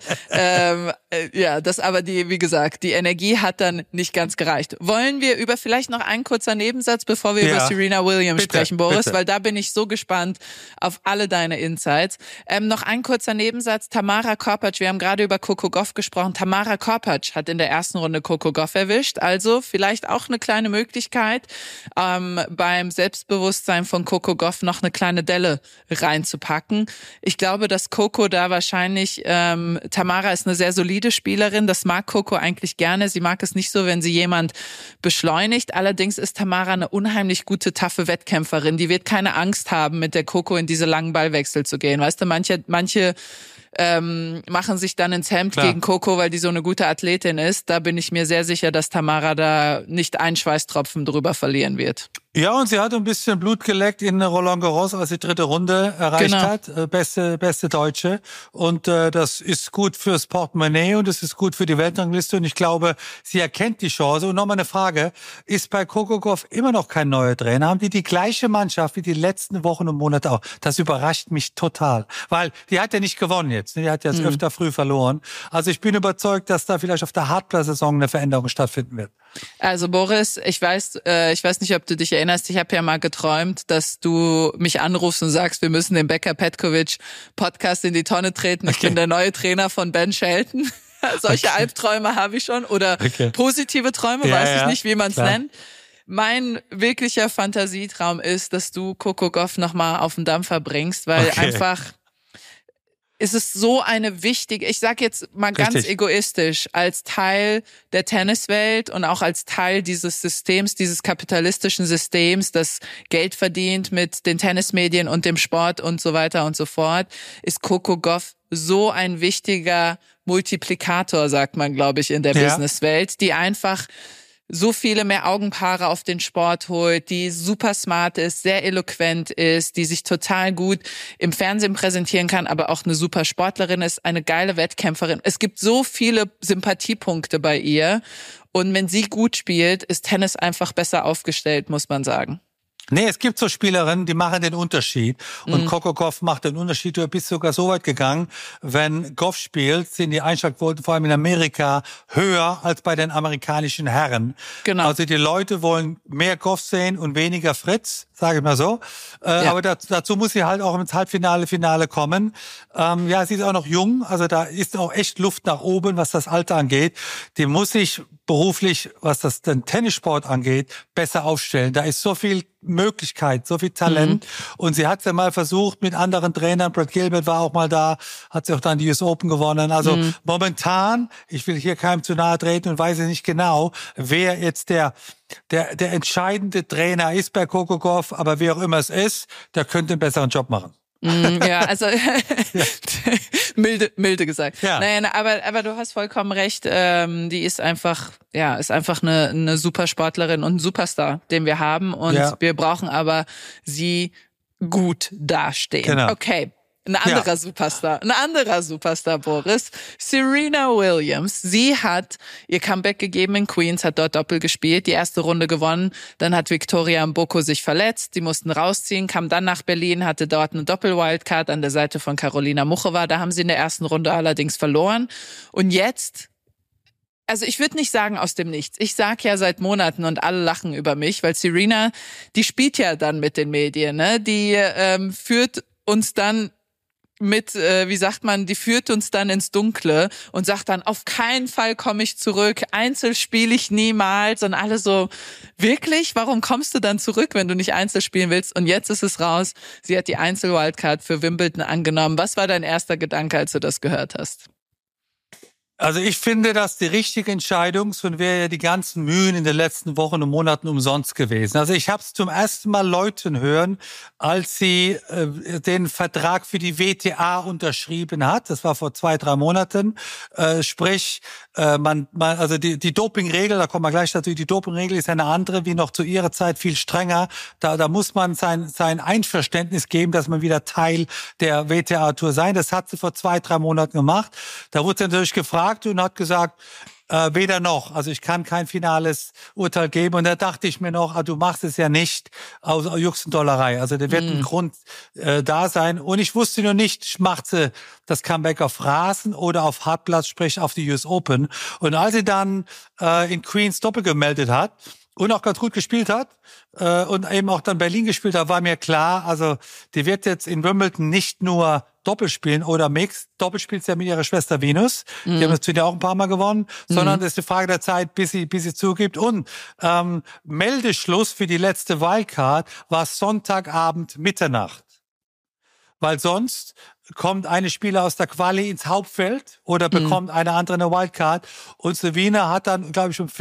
[SPEAKER 2] Wie gesagt, die Energie hat dann nicht ganz gereicht. Wollen wir über vielleicht noch einen kurzer Nebensatz, bevor wir über Serena Williams sprechen, Boris? Bitte. Weil da bin ich so gespannt auf alle deine Insights. Noch ein kurzer Nebensatz. Tamara Korpatsch, wir haben gerade über Coco Gauff gesprochen. Tamara Korpatsch hat in der ersten Runde Coco Gauff erwischt. Also vielleicht auch eine kleine Möglichkeit, beim Selbstbewusstsein von Coco Gauff noch eine kleine Delle reinzupacken. Ich glaube, dass Coco da wahrscheinlich, Tamara ist eine sehr solide Spielerin, das mag Coco eigentlich gerne. Sie mag es nicht so, wenn sie jemand beschleunigt. Allerdings ist Tamara eine unheimlich gute, taffe Wettkämpferin. Die wird keine Angst haben, mit der Coco in diese langen Ballwechsel zu gehen. Weißt du, manche machen sich dann ins Hemd gegen Coco, weil die so eine gute Athletin ist. Da bin ich mir sehr sicher, dass Tamara da nicht einen Schweißtropfen drüber verlieren wird.
[SPEAKER 3] Ja, und sie hat ein bisschen Blut geleckt in Roland Garros, als sie 3. Runde erreicht hat. Beste Deutsche. Und das ist gut fürs Portemonnaie und es ist gut für die Weltrangliste. Und ich glaube, sie erkennt die Chance. Und nochmal eine Frage. Ist bei Coco Gauff immer noch kein neuer Trainer? Haben die gleiche Mannschaft wie die letzten Wochen und Monate auch? Das überrascht mich total. Weil die hat ja nicht gewonnen jetzt. Die hat jetzt öfter früh verloren. Also ich bin überzeugt, dass da vielleicht auf der Hardplay-Saison eine Veränderung stattfinden wird.
[SPEAKER 2] Also Boris, ich weiß nicht, ob du dich erinnerst, ich habe ja mal geträumt, dass du mich anrufst und sagst, wir müssen den Becker-Petkovic Podcast in die Tonne treten. Ich bin der neue Trainer von Ben Shelton. Solche Albträume habe ich schon oder positive Träume, weiß ich nicht, wie man es nennt. Mein wirklicher Fantasietraum ist, dass du Coco Gauff nochmal auf den Dampfer bringst, weil einfach ist es so eine wichtige, ich sag jetzt mal ganz egoistisch, als Teil der Tenniswelt und auch als Teil dieses Systems, dieses kapitalistischen Systems, das Geld verdient mit den Tennismedien und dem Sport und so weiter und so fort, ist Coco Gauff so ein wichtiger Multiplikator, sagt man, glaube ich, in der Businesswelt, die einfach so viele mehr Augenpaare auf den Sport holt, die super smart ist, sehr eloquent ist, die sich total gut im Fernsehen präsentieren kann, aber auch eine super Sportlerin ist, eine geile Wettkämpferin. Es gibt so viele Sympathiepunkte bei ihr und wenn sie gut spielt, ist Tennis einfach besser aufgestellt, muss man sagen.
[SPEAKER 3] Nee, es gibt so Spielerinnen, die machen den Unterschied. Und Coco Gauff macht den Unterschied. Du bist sogar so weit gegangen, wenn Gauff spielt, sind die Einschlagquoten vor allem in Amerika höher als bei den amerikanischen Herren. Genau. Also die Leute wollen mehr Gauff sehen und weniger Fritz, sage ich mal so. Aber dazu muss sie halt auch ins Finale kommen. Sie ist auch noch jung, also da ist auch echt Luft nach oben, was das Alter angeht. Die muss sich beruflich, was den Tennissport angeht, besser aufstellen. Da ist so viel Möglichkeit, so viel Talent. Und sie hat es ja mal versucht mit anderen Trainern. Brad Gilbert war auch mal da, hat sie auch dann die US Open gewonnen. Also momentan, ich will hier keinem zu nahe treten und weiß nicht genau, wer jetzt der entscheidende Trainer ist bei Coco Gauff, aber wer auch immer es ist, der könnte einen besseren Job machen.
[SPEAKER 2] Ja, also Milde gesagt.
[SPEAKER 3] Ja.
[SPEAKER 2] Nein, aber du hast vollkommen recht. Die ist einfach eine Supersportlerin und ein Superstar, den wir haben. Und wir brauchen aber sie gut dastehen.
[SPEAKER 3] Genau.
[SPEAKER 2] Okay. Ein anderer Superstar, Boris. Serena Williams. Sie hat ihr Comeback gegeben in Queens, hat dort Doppel gespielt, die erste Runde gewonnen. Dann hat Victoria Mboko sich verletzt, die mussten rausziehen, kam dann nach Berlin, hatte dort eine Doppel-Wildcard an der Seite von Karolina Muchova. Da haben sie in der ersten Runde allerdings verloren. Und jetzt, also ich würde nicht sagen aus dem Nichts. Ich sag ja seit Monaten und alle lachen über mich, weil Serena, die spielt ja dann mit den Medien, ne? Die führt uns dann die führt uns dann ins Dunkle und sagt dann, auf keinen Fall komme ich zurück, Einzel spiele ich niemals. Und alle so, wirklich? Warum kommst du dann zurück, wenn du nicht Einzel spielen willst? Und jetzt ist es raus, sie hat die Einzel-Wildcard für Wimbledon angenommen. Was war dein erster Gedanke, als du das gehört hast?
[SPEAKER 3] Also ich finde das die richtige Entscheidung, sonst wäre ja die ganzen Mühen in den letzten Wochen und Monaten umsonst gewesen. Also ich habe es zum ersten Mal Leuten hören, als sie den Vertrag für die WTA unterschrieben hat. Das war vor 2-3 Monaten. Sprich, also die Dopingregel, da kommen wir gleich dazu, die Dopingregel ist eine andere, wie noch zu ihrer Zeit, viel strenger. Da muss man sein Einverständnis geben, dass man wieder Teil der WTA-Tour sein. Das hat sie vor 2-3 Monaten gemacht. Da wurde sie natürlich gefragt und hat gesagt, weder noch. Also ich kann kein finales Urteil geben. Und da dachte ich mir noch, du machst es ja nicht aus Jux und Dollerei. Also da wird ein Grund da sein. Und ich wusste nur nicht, macht sie das Comeback auf Rasen oder auf Hartplatz, sprich auf die US Open. Und als sie dann in Queens Doppel gemeldet hat und auch ganz gut gespielt hat und eben auch dann Berlin gespielt hat, war mir klar, also die wird jetzt in Wimbledon nicht nur Doppel spielen oder Mix. Doppel spielt sie ja mit ihrer Schwester Venus. Die haben das ja auch ein paar Mal gewonnen. Sondern es ist eine Frage der Zeit, bis sie zugibt. Und Meldeschluss für die letzte Wildcard war Sonntagabend Mitternacht. Weil sonst kommt eine Spieler aus der Quali ins Hauptfeld oder bekommt eine andere eine Wildcard. Und Serena hat dann, glaube ich, um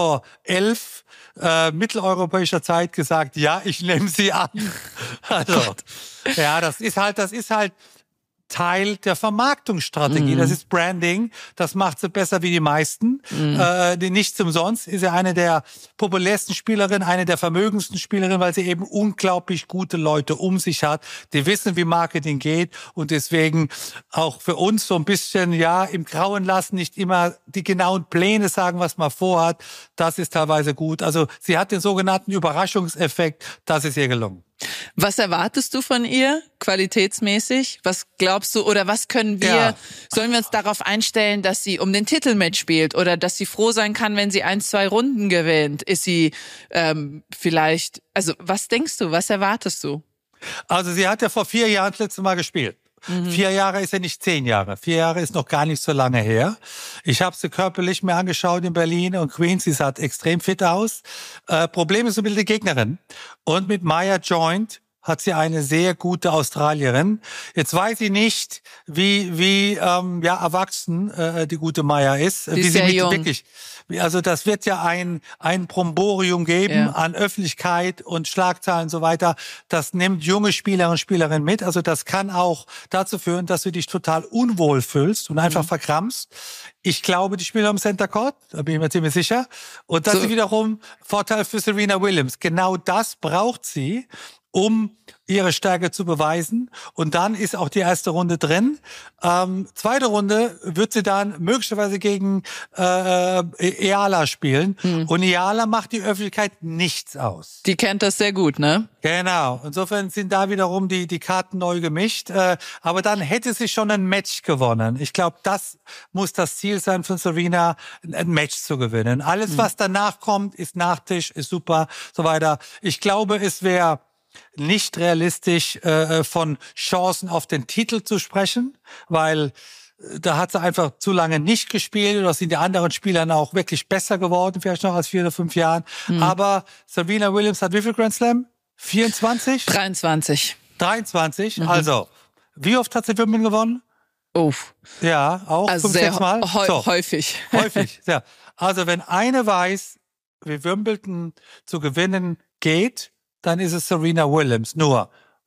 [SPEAKER 3] 11:15 mitteleuropäischer Zeit gesagt, ja, ich nehme sie an. Also, ja, das ist halt Teil der Vermarktungsstrategie. Das ist Branding. Das macht sie besser wie die meisten. Nichts umsonst ist sie eine der populärsten Spielerinnen, eine der vermögendsten Spielerinnen, weil sie eben unglaublich gute Leute um sich hat, die wissen, wie Marketing geht und deswegen auch für uns so ein bisschen, im Grauen lassen, nicht immer die genauen Pläne sagen, was man vorhat. Das ist teilweise gut. Also sie hat den sogenannten Überraschungseffekt. Das ist ihr gelungen.
[SPEAKER 2] Was erwartest du von ihr, qualitätsmäßig? Was glaubst du, oder was können wir, sollen wir uns darauf einstellen, dass sie um den Titel mitspielt oder dass sie froh sein kann, wenn sie 1-2 Runden gewinnt? Ist sie vielleicht, also was denkst du, was erwartest du?
[SPEAKER 3] Also sie hat ja vor 4 Jahren das letzte Mal gespielt. 4 Jahre ist ja nicht 10 Jahre. 4 Jahre ist noch gar nicht so lange her. Ich habe sie körperlich mir angeschaut in Berlin und Queens. Sie sah extrem fit aus. Problem ist so ein bisschen die Gegnerin. Und mit Maya Joint hat sie eine sehr gute Australierin. Jetzt weiß ich nicht, wie erwachsen die gute Maya ist.
[SPEAKER 2] Die ist sehr jung.
[SPEAKER 3] Wirklich, also das wird ja ein Bromborium geben an Öffentlichkeit und Schlagzeilen und so weiter. Das nimmt junge Spielerinnen und Spielerinnen mit. Also das kann auch dazu führen, dass du dich total unwohl fühlst und einfach verkrampfst. Ich glaube, die spielen am Center Court, da bin ich mir ziemlich sicher. Und das ist wiederum Vorteil für Serena Williams. Genau das braucht sie, um ihre Stärke zu beweisen. Und dann ist auch die erste Runde drin. Zweite Runde wird sie dann möglicherweise gegen Eala spielen. Und Eala macht die Öffentlichkeit nichts aus.
[SPEAKER 2] Die kennt das sehr gut, ne?
[SPEAKER 3] Genau. Insofern sind da wiederum die Karten neu gemischt. Aber dann hätte sie schon ein Match gewonnen. Ich glaube, das muss das Ziel sein von Serena, ein Match zu gewinnen. Alles, was danach kommt, ist Nachtisch, ist super, so weiter. Ich glaube, es wäre nicht realistisch, von Chancen auf den Titel zu sprechen, weil da hat sie einfach zu lange nicht gespielt oder sind die anderen Spielern auch wirklich besser geworden, vielleicht noch als 4 oder 5 Jahren. Aber Serena Williams hat wie viel Grand Slam? 24?
[SPEAKER 2] 23.
[SPEAKER 3] 23? Also, wie oft hat sie Wimbledon gewonnen? Ja, auch
[SPEAKER 2] also
[SPEAKER 3] 5, 6 Mal?
[SPEAKER 2] Häufig.
[SPEAKER 3] Häufig, ja. Also, wenn eine weiß, wie Wimbledon zu gewinnen geht, dann ist es Serena Williams. Nur,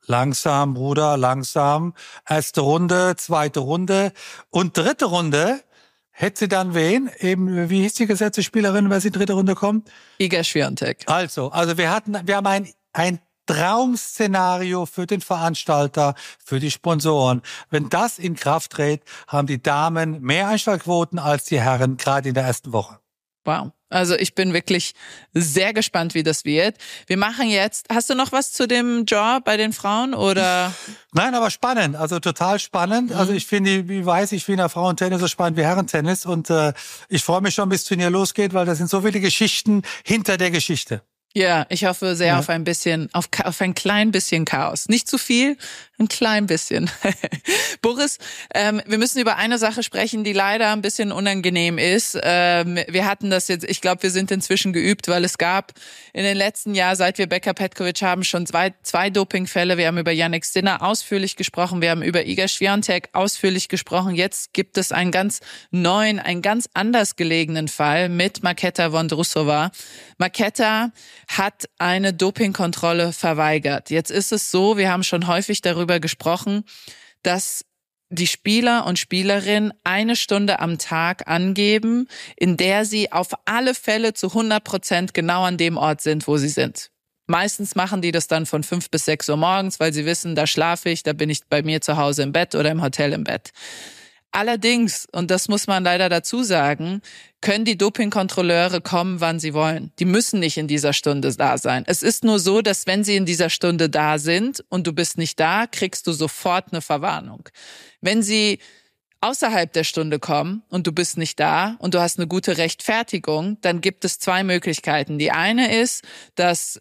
[SPEAKER 3] Langsam, Bruder, langsam. Erste Runde, zweite Runde und dritte Runde. Hätte sie dann wen? Eben, wie hieß die gesetzte Spielerin, wenn sie in die dritte Runde kommt?
[SPEAKER 2] Iga Swiatek.
[SPEAKER 3] Also wir haben ein Traum-Szenario für den Veranstalter, für die Sponsoren. Wenn das in Kraft tritt, haben die Damen mehr Einschaltquoten als die Herren, gerade in der ersten Woche.
[SPEAKER 2] Wow. Also ich bin wirklich sehr gespannt, wie das wird. Wir machen jetzt, hast du noch was zu dem Draw bei den Frauen oder?
[SPEAKER 3] Nein, aber spannend, also total spannend. Also ich finde Frauentennis so spannend wie Herrentennis und ich freue mich schon, bis das Turnier losgeht, weil da sind so viele Geschichten hinter der Geschichte.
[SPEAKER 2] Ja, ich hoffe sehr auf auf ein klein bisschen Chaos. Nicht zu viel, ein klein bisschen. Boris, wir müssen über eine Sache sprechen, die leider ein bisschen unangenehm ist. Wir hatten das jetzt, ich glaube, wir sind inzwischen geübt, weil es gab in den letzten Jahren, seit wir Becker Petkovic haben, schon zwei Dopingfälle. Wir haben über Jannik Sinner ausführlich gesprochen, wir haben über Iga Swiatek ausführlich gesprochen. Jetzt gibt es einen ganz neuen, einen ganz anders gelegenen Fall mit Marketa Vondrousova. Marketa hat eine Dopingkontrolle verweigert. Jetzt ist es so, wir haben schon häufig darüber gesprochen, dass die Spieler und Spielerinnen 1 Stunde am Tag angeben, in der sie auf alle Fälle zu 100% genau an dem Ort sind, wo sie sind. Meistens machen die das dann von 5 bis 6 Uhr morgens, weil sie wissen, da schlafe ich, da bin ich bei mir zu Hause im Bett oder im Hotel im Bett. Allerdings, und das muss man leider dazu sagen, können die Dopingkontrolleure kommen, wann sie wollen. Die müssen nicht in dieser Stunde da sein. Es ist nur so, dass wenn sie in dieser Stunde da sind und du bist nicht da, kriegst du sofort eine Verwarnung. Wenn sie außerhalb der Stunde kommen und du bist nicht da und du hast eine gute Rechtfertigung, dann gibt es 2 Möglichkeiten. Die eine ist, dass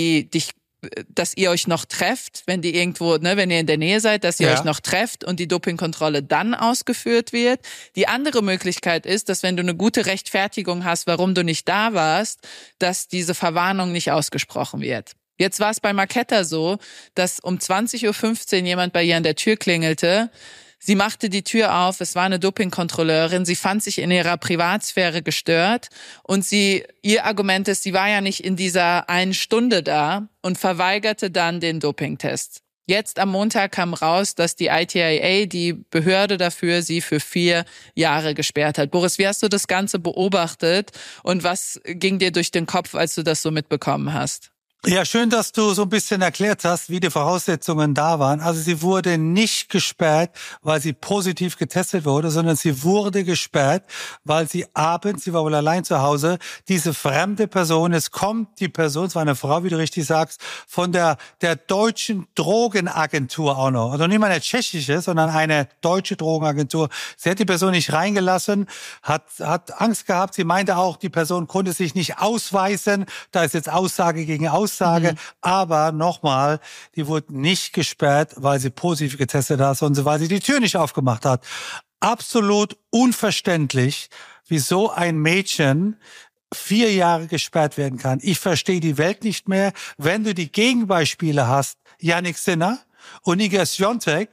[SPEAKER 2] ihr euch noch trefft, wenn die irgendwo, wenn ihr in der Nähe seid, dass ihr euch noch trefft und die Dopingkontrolle dann ausgeführt wird. Die andere Möglichkeit ist, dass wenn du eine gute Rechtfertigung hast, warum du nicht da warst, dass diese Warnung nicht ausgesprochen wird. Jetzt war es bei Marketa so, dass um 20.15 Uhr jemand bei ihr an der Tür klingelte. Sie machte die Tür auf, es war eine Dopingkontrolleurin, sie fand sich in ihrer Privatsphäre gestört und ihr Argument ist, sie war ja nicht in dieser 1 Stunde da und verweigerte dann den Dopingtest. Jetzt am Montag kam raus, dass die ITIA, die Behörde dafür, sie für 4 Jahre gesperrt hat. Boris, wie hast du das Ganze beobachtet und was ging dir durch den Kopf, als du das so mitbekommen hast?
[SPEAKER 3] Ja, schön, dass du so ein bisschen erklärt hast, wie die Voraussetzungen da waren. Also sie wurde nicht gesperrt, weil sie positiv getestet wurde, sondern sie wurde gesperrt, weil sie abends, sie war wohl allein zu Hause, diese fremde Person, es kommt die Person, es war eine Frau, wie du richtig sagst, von der deutschen Drogenagentur auch noch. Also nicht mal eine tschechische, sondern eine deutsche Drogenagentur. Sie hat die Person nicht reingelassen, hat Angst gehabt. Sie meinte auch, die Person konnte sich nicht ausweisen. Da ist jetzt Aussage gegen Aussage. Aber nochmal, die wurde nicht gesperrt, weil sie positiv getestet hat, sondern weil sie die Tür nicht aufgemacht hat. Absolut unverständlich, wieso ein Mädchen 4 Jahre gesperrt werden kann. Ich verstehe die Welt nicht mehr. Wenn du die Gegenbeispiele hast, Jannik Sinner und Iga Swiatek,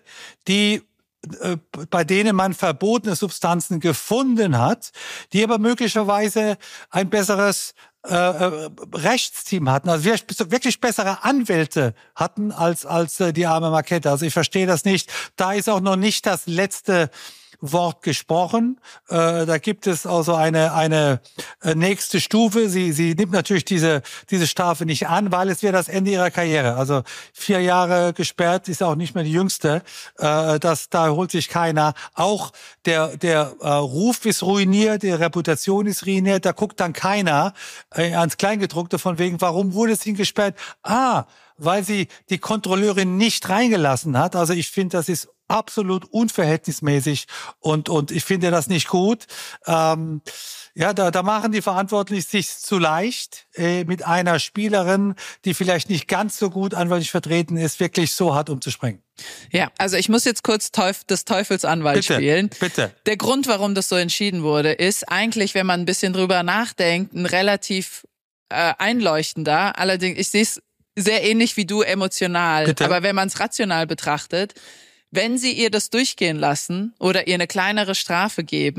[SPEAKER 3] bei denen man verbotene Substanzen gefunden hat, die aber möglicherweise ein besseres Rechtsteam hatten, also wirklich bessere Anwälte hatten als die arme Marketa. Also ich verstehe das nicht. Da ist auch noch nicht das letzte Wort gesprochen. Da gibt es also eine nächste Stufe. Sie nimmt natürlich diese Strafe nicht an, weil es wäre das Ende ihrer Karriere. Also 4 Jahre gesperrt ist auch nicht mehr die jüngste. Da holt sich keiner. Auch der Ruf ist ruiniert, die Reputation ist ruiniert. Da guckt dann keiner ans Kleingedruckte von wegen, warum wurde es gesperrt? Weil sie die Kontrolleurin nicht reingelassen hat. Also ich finde, das ist absolut unverhältnismäßig und ich finde das nicht gut. Da machen die Verantwortlichen sich zu leicht, mit einer Spielerin, die vielleicht nicht ganz so gut anwaltlich vertreten ist, wirklich so hart umzuspringen.
[SPEAKER 2] Ja, also ich muss jetzt kurz des Teufels Anwalt spielen.
[SPEAKER 3] Bitte.
[SPEAKER 2] Der Grund, warum das so entschieden wurde, ist eigentlich, wenn man ein bisschen drüber nachdenkt, ein relativ einleuchtender. Allerdings, ich sehe es sehr ähnlich wie du emotional. Bitte. Aber wenn man es rational betrachtet, wenn sie ihr das durchgehen lassen oder ihr eine kleinere Strafe geben,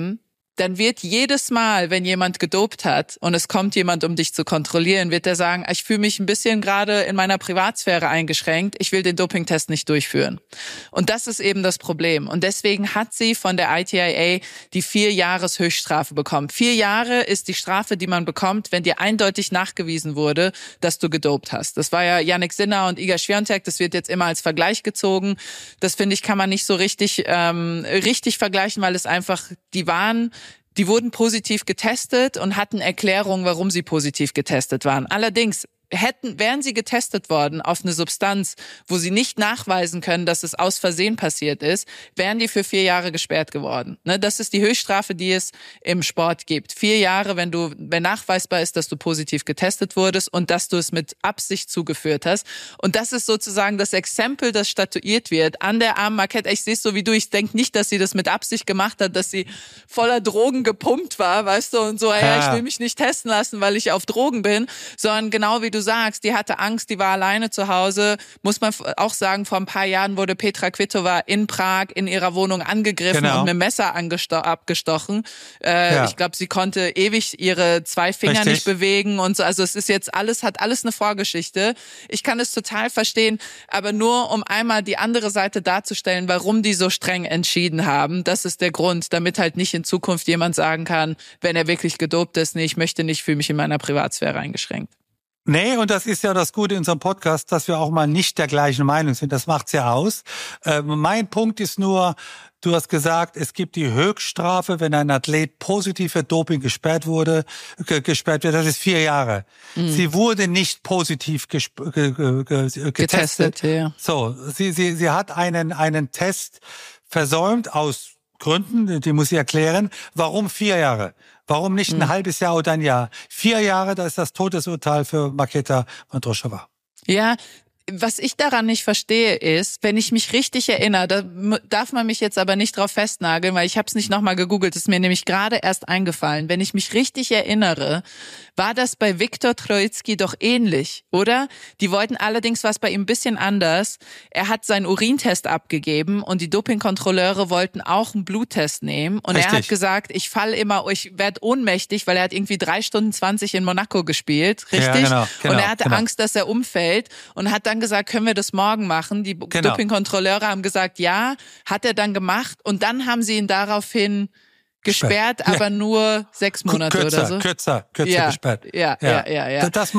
[SPEAKER 2] dann wird jedes Mal, wenn jemand gedopt hat und es kommt jemand, um dich zu kontrollieren, wird der sagen, ich fühle mich ein bisschen gerade in meiner Privatsphäre eingeschränkt, ich will den Dopingtest nicht durchführen. Und das ist eben das Problem. Und deswegen hat sie von der ITIA die 4 Jahres Höchststrafe bekommen. 4 Jahre ist die Strafe, die man bekommt, wenn dir eindeutig nachgewiesen wurde, dass du gedopt hast. Das war ja Jannik Sinner und Iga Swiatek, das wird jetzt immer als Vergleich gezogen. Das finde ich, kann man nicht so richtig vergleichen, weil es einfach, die wurden positiv getestet und hatten Erklärungen, warum sie positiv getestet waren. Allerdings wären sie getestet worden auf eine Substanz, wo sie nicht nachweisen können, dass es aus Versehen passiert ist, wären die für 4 Jahre gesperrt geworden. Ne, das ist die Höchststrafe, die es im Sport gibt. 4 Jahre, wenn nachweisbar ist, dass du positiv getestet wurdest und dass du es mit Absicht zugeführt hast. Und das ist sozusagen das Exempel, das statuiert wird an der armen Marquette. Ich sehe es so wie du. Ich denke nicht, dass sie das mit Absicht gemacht hat, dass sie voller Drogen gepumpt war, weißt du, und so, ja, ich will mich nicht testen lassen, weil ich auf Drogen bin, sondern genau wie du sagst, die hatte Angst, die war alleine zu Hause. Muss man auch sagen, vor ein paar Jahren wurde Petra Kvitova in Prag in ihrer Wohnung angegriffen und mit einem Messer abgestochen. Ich glaube, sie konnte ewig ihre 2 Finger nicht bewegen und so. Also es ist jetzt hat alles eine Vorgeschichte. Ich kann es total verstehen, aber nur um einmal die andere Seite darzustellen, warum die so streng entschieden haben. Das ist der Grund, damit halt nicht in Zukunft jemand sagen kann, wenn er wirklich gedopt ist, nee, ich möchte nicht, fühle mich in meiner Privatsphäre eingeschränkt.
[SPEAKER 3] Nee, und das ist ja das Gute in unserem Podcast, dass wir auch mal nicht der gleichen Meinung sind. Das macht's ja aus. Mein Punkt ist nur, du hast gesagt, es gibt die Höchststrafe, wenn ein Athlet positiv für Doping gesperrt wird. Das ist 4 Jahre. Sie wurde nicht positiv getestet.
[SPEAKER 2] Ja.
[SPEAKER 3] So, sie hat einen Test versäumt aus Gründen, die muss sie erklären. Warum 4 Jahre? Warum nicht ein halbes Jahr oder ein Jahr? 4 Jahre, das ist das Todesurteil für Marketa Vondrousova.
[SPEAKER 2] Ja, was ich daran nicht verstehe ist, wenn ich mich richtig erinnere, da darf man mich jetzt aber nicht drauf festnageln, weil ich habe es nicht nochmal gegoogelt, ist mir nämlich gerade erst eingefallen. Wenn ich mich richtig erinnere, war das bei Viktor Troicki doch ähnlich, oder? Die wollten allerdings was bei ihm ein bisschen anders. Er hat seinen Urintest abgegeben und die Dopingkontrolleure wollten auch einen Bluttest nehmen. Und
[SPEAKER 3] Richtig.
[SPEAKER 2] Er hat gesagt, ich werde ohnmächtig, weil er hat irgendwie 3 Stunden 20 in Monaco gespielt, richtig?
[SPEAKER 3] Ja, genau,
[SPEAKER 2] und er hatte Angst, dass er umfällt und hat dann gesagt, können wir das morgen machen? Die Dopingkontrolleure haben gesagt, ja, hat er dann gemacht und dann haben sie ihn daraufhin gesperrt, aber nur 6 Monate oder so.
[SPEAKER 3] Kürzer gesperrt.
[SPEAKER 2] Ja.
[SPEAKER 3] Das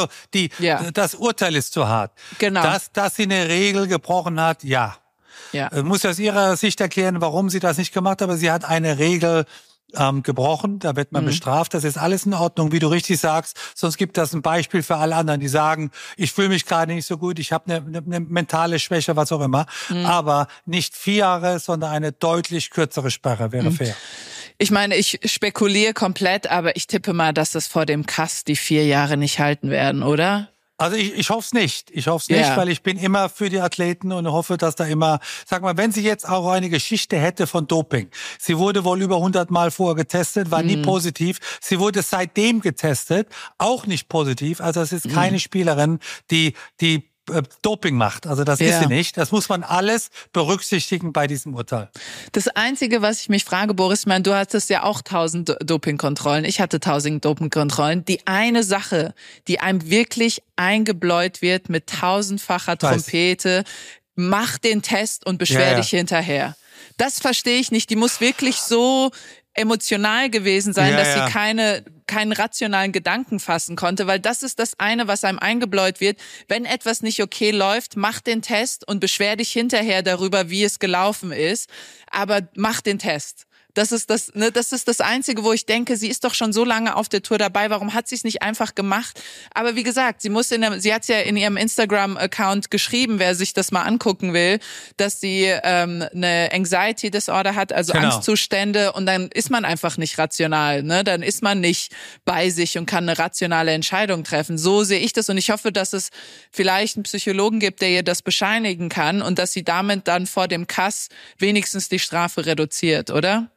[SPEAKER 3] das Urteil ist zu hart.
[SPEAKER 2] Genau.
[SPEAKER 3] Dass sie eine Regel gebrochen hat, ja. Muss aus ihrer Sicht erklären, warum sie das nicht gemacht hat, aber sie hat eine Regel gebrochen, da wird man bestraft. Das ist alles in Ordnung, wie du richtig sagst. Sonst gibt das ein Beispiel für alle anderen, die sagen, ich fühle mich gerade nicht so gut, ich habe eine mentale Schwäche, was auch immer. Aber nicht 4 Jahre, sondern eine deutlich kürzere Sperre wäre fair.
[SPEAKER 2] Ich meine, ich spekuliere komplett, aber ich tippe mal, dass das vor dem Kass die 4 Jahre nicht halten werden, oder?
[SPEAKER 3] Also ich hoffe es nicht. Weil ich bin immer für die Athleten und hoffe, dass da immer, sag mal, wenn sie jetzt auch eine Geschichte hätte von Doping. Sie wurde wohl über 100 Mal vorher getestet, war nie positiv. Sie wurde seitdem getestet, auch nicht positiv. Also es ist keine Spielerin, die Doping macht. Also das ist sie nicht. Das muss man alles berücksichtigen bei diesem Urteil.
[SPEAKER 2] Das Einzige, was ich mich frage, Boris, ich meine, du hattest ja auch 1000 Dopingkontrollen. Ich hatte 1000 Dopingkontrollen. Die eine Sache, die einem wirklich eingebläut wird mit 1000-facher Trompete, mach den Test und beschwer dich hinterher. Das verstehe ich nicht. Die muss wirklich so emotional gewesen sein, dass sie keinen rationalen Gedanken fassen konnte, weil das ist das eine, was einem eingebläut wird. Wenn etwas nicht okay läuft, mach den Test und beschwer dich hinterher darüber, wie es gelaufen ist, aber mach den Test. Das ist das Einzige, wo ich denke, sie ist doch schon so lange auf der Tour dabei, warum hat sie es nicht einfach gemacht? Aber wie gesagt, sie hat es ja in ihrem Instagram-Account geschrieben, wer sich das mal angucken will, dass sie eine Anxiety Disorder hat, also Angstzustände, und dann ist man einfach nicht rational, ne? Dann ist man nicht bei sich und kann eine rationale Entscheidung treffen. So sehe ich das und ich hoffe, dass es vielleicht einen Psychologen gibt, der ihr das bescheinigen kann und dass sie damit dann vor dem Kass wenigstens die Strafe reduziert, oder?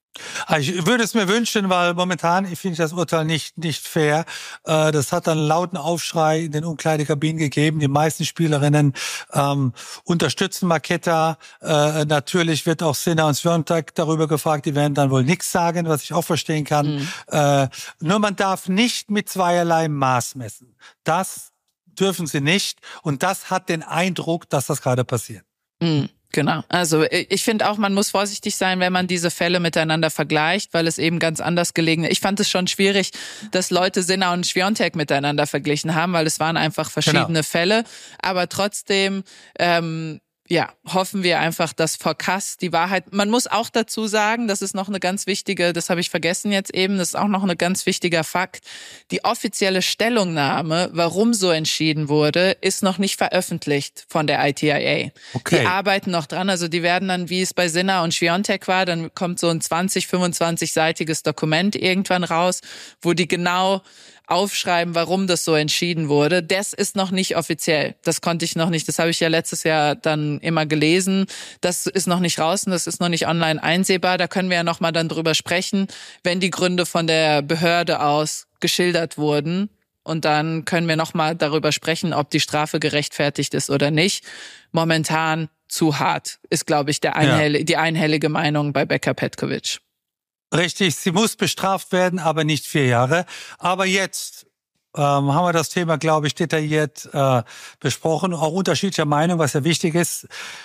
[SPEAKER 3] Ich würde es mir wünschen, weil momentan finde ich das Urteil nicht fair. Das hat dann einen lauten Aufschrei in den Umkleidekabinen gegeben. Die meisten Spielerinnen unterstützen Marketa. Natürlich wird auch Sinner und Swiatek darüber gefragt. Die werden dann wohl nichts sagen, was ich auch verstehen kann. Nur man darf nicht mit zweierlei Maß messen. Das dürfen sie nicht. Und das hat den Eindruck, dass das gerade passiert.
[SPEAKER 2] Genau. Also ich finde auch, man muss vorsichtig sein, wenn man diese Fälle miteinander vergleicht, weil es eben ganz anders gelegen ist. Ich fand es schon schwierig, dass Leute Sinner und Swiatek miteinander verglichen haben, weil es waren einfach verschiedene Fälle. Aber trotzdem hoffen wir einfach, dass vor Kass die Wahrheit, man muss auch dazu sagen, das ist noch eine ganz wichtige, das habe ich vergessen jetzt eben, das ist auch noch ein ganz wichtiger Fakt, die offizielle Stellungnahme, warum so entschieden wurde, ist noch nicht veröffentlicht von der ITIA. Okay. Die arbeiten noch dran, also die werden dann, wie es bei Sinner und Swiatek war, dann kommt so ein 25-seitiges Dokument irgendwann raus, wo die genau aufschreiben, warum das so entschieden wurde. Das ist noch nicht offiziell. Das konnte ich noch nicht. Das habe ich ja letztes Jahr dann immer gelesen. Das ist noch nicht raus und das ist noch nicht online einsehbar. Da können wir ja nochmal dann drüber sprechen, wenn die Gründe von der Behörde aus geschildert wurden. Und dann können wir nochmal darüber sprechen, ob die Strafe gerechtfertigt ist oder nicht. Momentan zu hart ist, glaube ich, die einhellige Meinung bei Becker Petkovic.
[SPEAKER 3] Richtig, sie muss bestraft werden, aber nicht 4 Jahre. Aber jetzt haben wir das Thema, glaube ich, detailliert besprochen. Auch unterschiedlicher Meinung, was ja wichtig ist.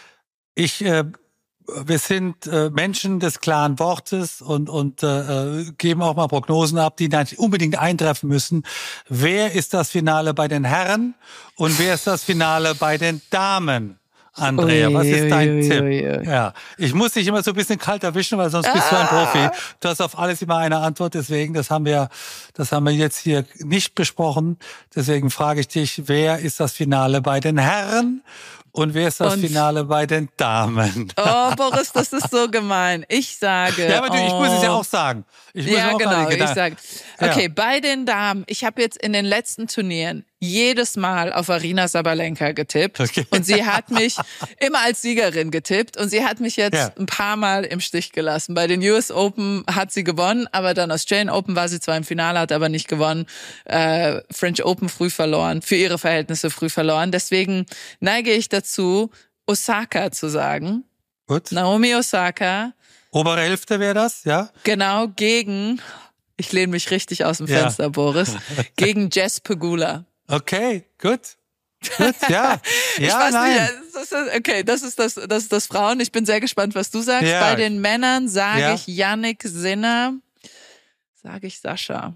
[SPEAKER 3] Wir sind Menschen des klaren Wortes und geben auch mal Prognosen ab, die nicht unbedingt eintreffen müssen. Wer ist das Finale bei den Herren und wer ist das Finale bei den Damen? Andrea, was ist dein Tipp? Ja, ich muss dich immer so ein bisschen kalt erwischen, weil sonst bist du ein Profi. Du hast auf alles immer eine Antwort, deswegen, das haben wir jetzt hier nicht besprochen. Deswegen frage ich dich, wer ist das Finale bei den Herren? Und wer ist das Finale bei den Damen?
[SPEAKER 2] Oh, Boris, das ist so gemein. Ich sage...
[SPEAKER 3] Ja, aber ich muss es ja auch sagen. Ich
[SPEAKER 2] sage... Okay, bei den Damen, ich habe jetzt in den letzten Turnieren jedes Mal auf Aryna Sabalenka getippt. Okay. Und sie hat mich immer als Siegerin getippt. Und sie hat mich jetzt ein paar Mal im Stich gelassen. Bei den US Open hat sie gewonnen, aber dann Australian Open war sie zwar im Finale, hat aber nicht gewonnen. French Open früh verloren, für ihre Verhältnisse früh verloren. Deswegen neige ich dazu, Osaka zu sagen.
[SPEAKER 3] Gut.
[SPEAKER 2] Naomi Osaka.
[SPEAKER 3] Obere Hälfte wäre das, ja?
[SPEAKER 2] Genau, gegen, ich lehne mich richtig aus dem Fenster, Boris, gegen Jess Pegula.
[SPEAKER 3] Okay, gut. Gut, ja.
[SPEAKER 2] Ich weiß nicht, okay, das ist das Frauen. Ich bin sehr gespannt, was du sagst. Ja. Bei den Männern sage ich Jannik Sinner, sage ich Sascha.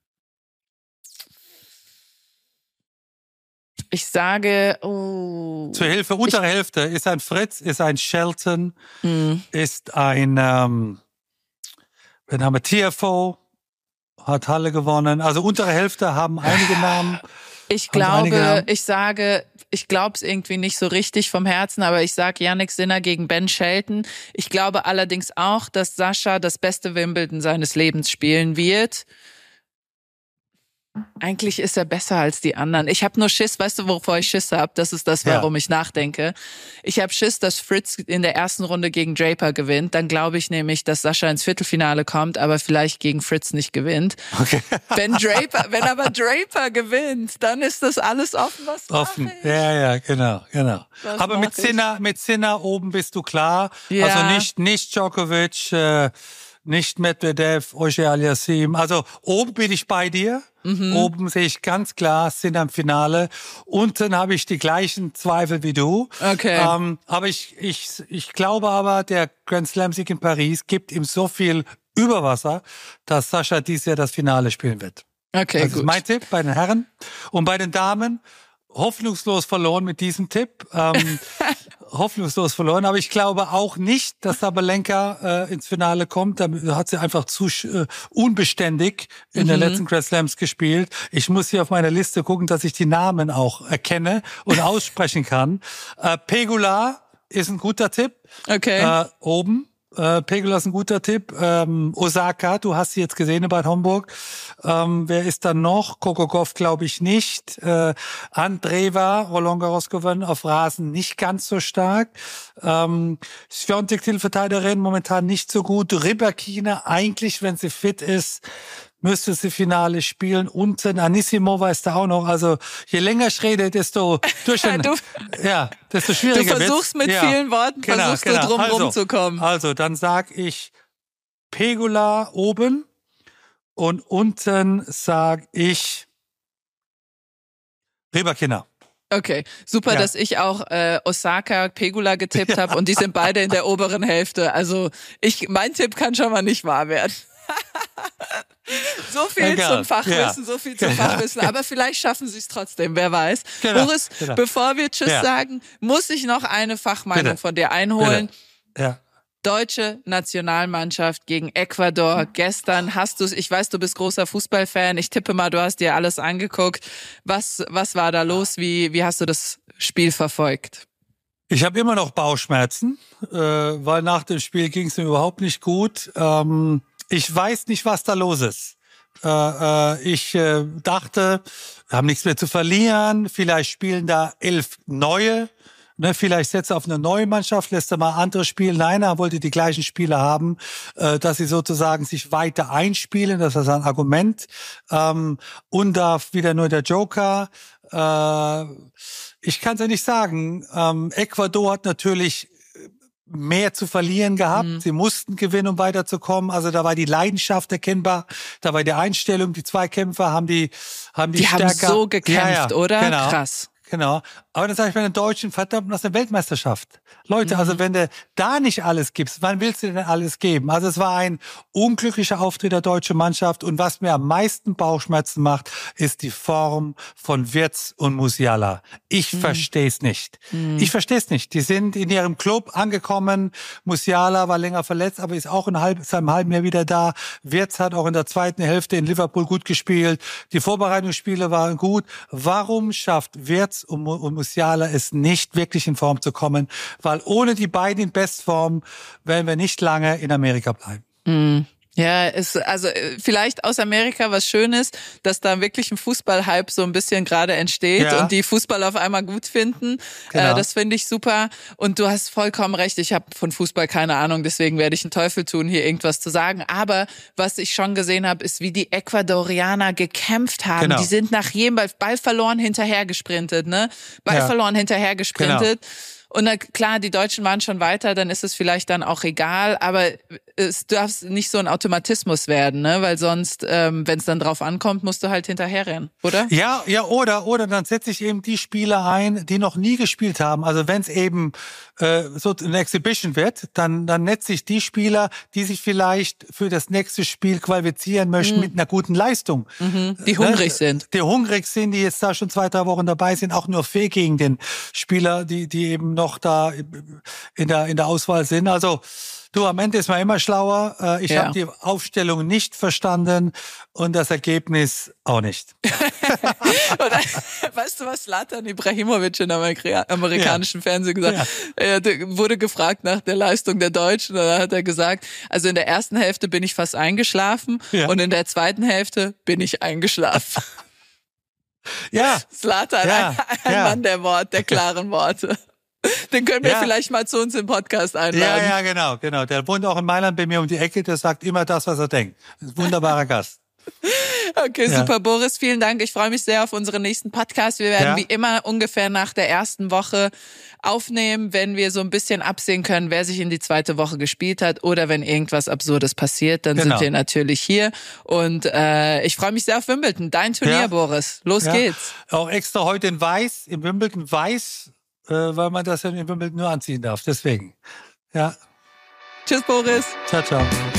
[SPEAKER 2] Ich sage,
[SPEAKER 3] zur Hilfe, untere Hälfte ist ein Fritz, ist ein Shelton, ist ein, wir haben TFO, hat Halle gewonnen. Also untere Hälfte haben einige Namen.
[SPEAKER 2] Ich glaube es irgendwie nicht so richtig vom Herzen, aber ich sage Jannik Sinner gegen Ben Shelton. Ich glaube allerdings auch, dass Sascha das beste Wimbledon seines Lebens spielen wird. Eigentlich ist er besser als die anderen. Ich habe nur Schiss, weißt du, wovor ich Schiss habe? Das ist das, warum ich nachdenke. Ich habe Schiss, dass Fritz in der ersten Runde gegen Draper gewinnt. Dann glaube ich nämlich, dass Sascha ins Viertelfinale kommt, aber vielleicht gegen Fritz nicht gewinnt. Okay. Wenn aber Draper gewinnt, dann ist das alles offen, was
[SPEAKER 3] offen. Ja, genau. Aber mit Sinner oben bist du klar. Ja. Also nicht Djokovic, nicht Medvedev, Auger-Aliassime. Also oben bin ich bei dir. Oben sehe ich ganz klar, sind am Finale. Unten habe ich die gleichen Zweifel wie du.
[SPEAKER 2] Okay.
[SPEAKER 3] Aber ich glaube aber, der Grand Slam-Sieg in Paris gibt ihm so viel Überwasser, dass Sascha dieses Jahr das Finale spielen wird.
[SPEAKER 2] Okay,
[SPEAKER 3] das ist mein Tipp bei den Herren. Und bei den Damen hoffnungslos verloren mit diesem Tipp. Hoffnungslos verloren, aber ich glaube auch nicht, dass Sabalenka ins Finale kommt. Da hat sie einfach zu unbeständig in den letzten Grand Slams gespielt. Ich muss hier auf meiner Liste gucken, dass ich die Namen auch erkenne und aussprechen kann. Pegula ist ein guter Tipp.
[SPEAKER 2] Okay.
[SPEAKER 3] Oben. Pegula ist ein guter Tipp. Osaka, du hast sie jetzt gesehen in Bad Homburg. Wer ist dann noch? Kokokov glaube ich nicht. Andreeva, Roland Garros gewonnen, auf Rasen nicht ganz so stark. Swiatek, Titelverteidigerin, momentan nicht so gut. Rybakina, eigentlich, wenn sie fit ist, müsste sie Finale spielen. Unten Anisimova ist da auch noch. Also je länger ich rede, desto desto schwieriger.
[SPEAKER 2] Du versuchst mit vielen Worten, du drum rumzukommen.
[SPEAKER 3] Also dann sag ich Pegula oben und unten sag ich Rybakina.
[SPEAKER 2] Okay, super, dass ich auch Osaka, Pegula getippt habe und die sind beide in der oberen Hälfte. Also mein Tipp kann schon mal nicht wahr werden. So viel zum Fachwissen, so viel zum Fachwissen. Aber vielleicht schaffen sie es trotzdem, wer weiß. Boris, bevor wir Tschüss sagen, muss ich noch eine Fachmeinung von dir einholen.
[SPEAKER 3] Ja.
[SPEAKER 2] Deutsche Nationalmannschaft gegen Ecuador. Gestern hast du es, ich weiß, du bist großer Fußballfan. Ich tippe mal, du hast dir alles angeguckt. Was war da los? Wie hast du das Spiel verfolgt?
[SPEAKER 3] Ich habe immer noch Bauchschmerzen, weil nach dem Spiel ging es mir überhaupt nicht gut. Ich weiß nicht, was da los ist. Ich dachte, wir haben nichts mehr zu verlieren. Vielleicht spielen da 11 neue. Ne, vielleicht setzt er auf eine neue Mannschaft, lässt er mal andere spielen. Nein, er wollte die gleichen Spieler haben, dass sie sozusagen sich weiter einspielen. Das ist ein Argument. Und darf wieder nur der Joker. Ich kann es ja nicht sagen. Ecuador hat natürlich mehr zu verlieren gehabt. Sie mussten gewinnen, um weiterzukommen. Also da war die Leidenschaft erkennbar. Da war die Einstellung. Die Zweikämpfer haben die stärker.
[SPEAKER 2] Haben so gekämpft, oder?
[SPEAKER 3] Genau.
[SPEAKER 2] Krass.
[SPEAKER 3] Genau. Aber dann sage ich bei den Deutschen, verdammt, das ist eine Weltmeisterschaft. Leute, also wenn du da nicht alles gibst, wann willst du denn alles geben? Also es war ein unglücklicher Auftritt der deutschen Mannschaft und was mir am meisten Bauchschmerzen macht, ist die Form von Wirtz und Musiala. Ich verstehe es nicht. Ich verstehe es nicht. Die sind in ihrem Club angekommen. Musiala war länger verletzt, aber ist auch seit einem halben Jahr wieder da. Wirtz hat auch in der zweiten Hälfte in Liverpool gut gespielt. Die Vorbereitungsspiele waren gut. Warum schafft Wirtz und Musiala es nicht, wirklich in Form zu kommen? Weil ohne die beiden in Bestform werden wir nicht lange in Amerika bleiben.
[SPEAKER 2] Ja, also vielleicht aus Amerika was Schönes, dass da wirklich ein Fußballhype so ein bisschen gerade entsteht und die Fußball auf einmal gut finden.
[SPEAKER 3] Genau.
[SPEAKER 2] Das finde ich super. Und du hast vollkommen recht, ich habe von Fußball keine Ahnung, deswegen werde ich einen Teufel tun, hier irgendwas zu sagen. Aber was ich schon gesehen habe, ist, wie die Ecuadorianer gekämpft haben.
[SPEAKER 3] Genau.
[SPEAKER 2] Die sind nach jedem Ball verloren hinterher gesprintet, ne? Verloren hinterher gesprintet. Genau. Und na klar, die Deutschen waren schon weiter, dann ist es vielleicht dann auch egal, aber es darf nicht so ein Automatismus werden, ne? Weil sonst, wenn es dann drauf ankommt, musst du halt hinterherrennen, oder?
[SPEAKER 3] Ja, oder dann setze ich eben die Spieler ein, die noch nie gespielt haben. Also wenn es eben so eine Exhibition wird, dann netze ich die Spieler, die sich vielleicht für das nächste Spiel qualifizieren möchten mit einer guten Leistung.
[SPEAKER 2] Die hungrig sind.
[SPEAKER 3] Die hungrig sind, die jetzt da schon 2-3 Wochen dabei sind, auch nur fair gegen den Spieler, die eben noch da in der Auswahl sind. Also du, am Ende ist man immer schlauer. Ich habe die Aufstellung nicht verstanden und das Ergebnis auch nicht.
[SPEAKER 2] Weißt du, was Zlatan Ibrahimovic in amerikanischen Fernsehen gesagt hat? Er wurde gefragt nach der Leistung der Deutschen und dann hat er gesagt, also in der ersten Hälfte bin ich fast eingeschlafen und in der zweiten Hälfte bin ich eingeschlafen.
[SPEAKER 3] Ja.
[SPEAKER 2] Zlatan, ein Mann der klaren Worte. Den können wir vielleicht mal zu uns im Podcast einladen.
[SPEAKER 3] Ja, genau. Der wohnt auch in Mailand bei mir um die Ecke, der sagt immer das, was er denkt. Das ist ein wunderbarer Gast.
[SPEAKER 2] Okay, super, Boris, vielen Dank. Ich freue mich sehr auf unseren nächsten Podcast. Wir werden wie immer ungefähr nach der ersten Woche aufnehmen, wenn wir so ein bisschen absehen können, wer sich in die zweite Woche gespielt hat oder wenn irgendwas Absurdes passiert, dann sind wir natürlich hier. Und ich freue mich sehr auf Wimbledon. Dein Turnier, Boris. Los geht's.
[SPEAKER 3] Auch extra heute in Weiß, im Wimbledon Weiß, weil man das ja in Wimbledon nur anziehen darf. Deswegen. Ja.
[SPEAKER 2] Tschüss, Boris.
[SPEAKER 3] Ciao, ciao.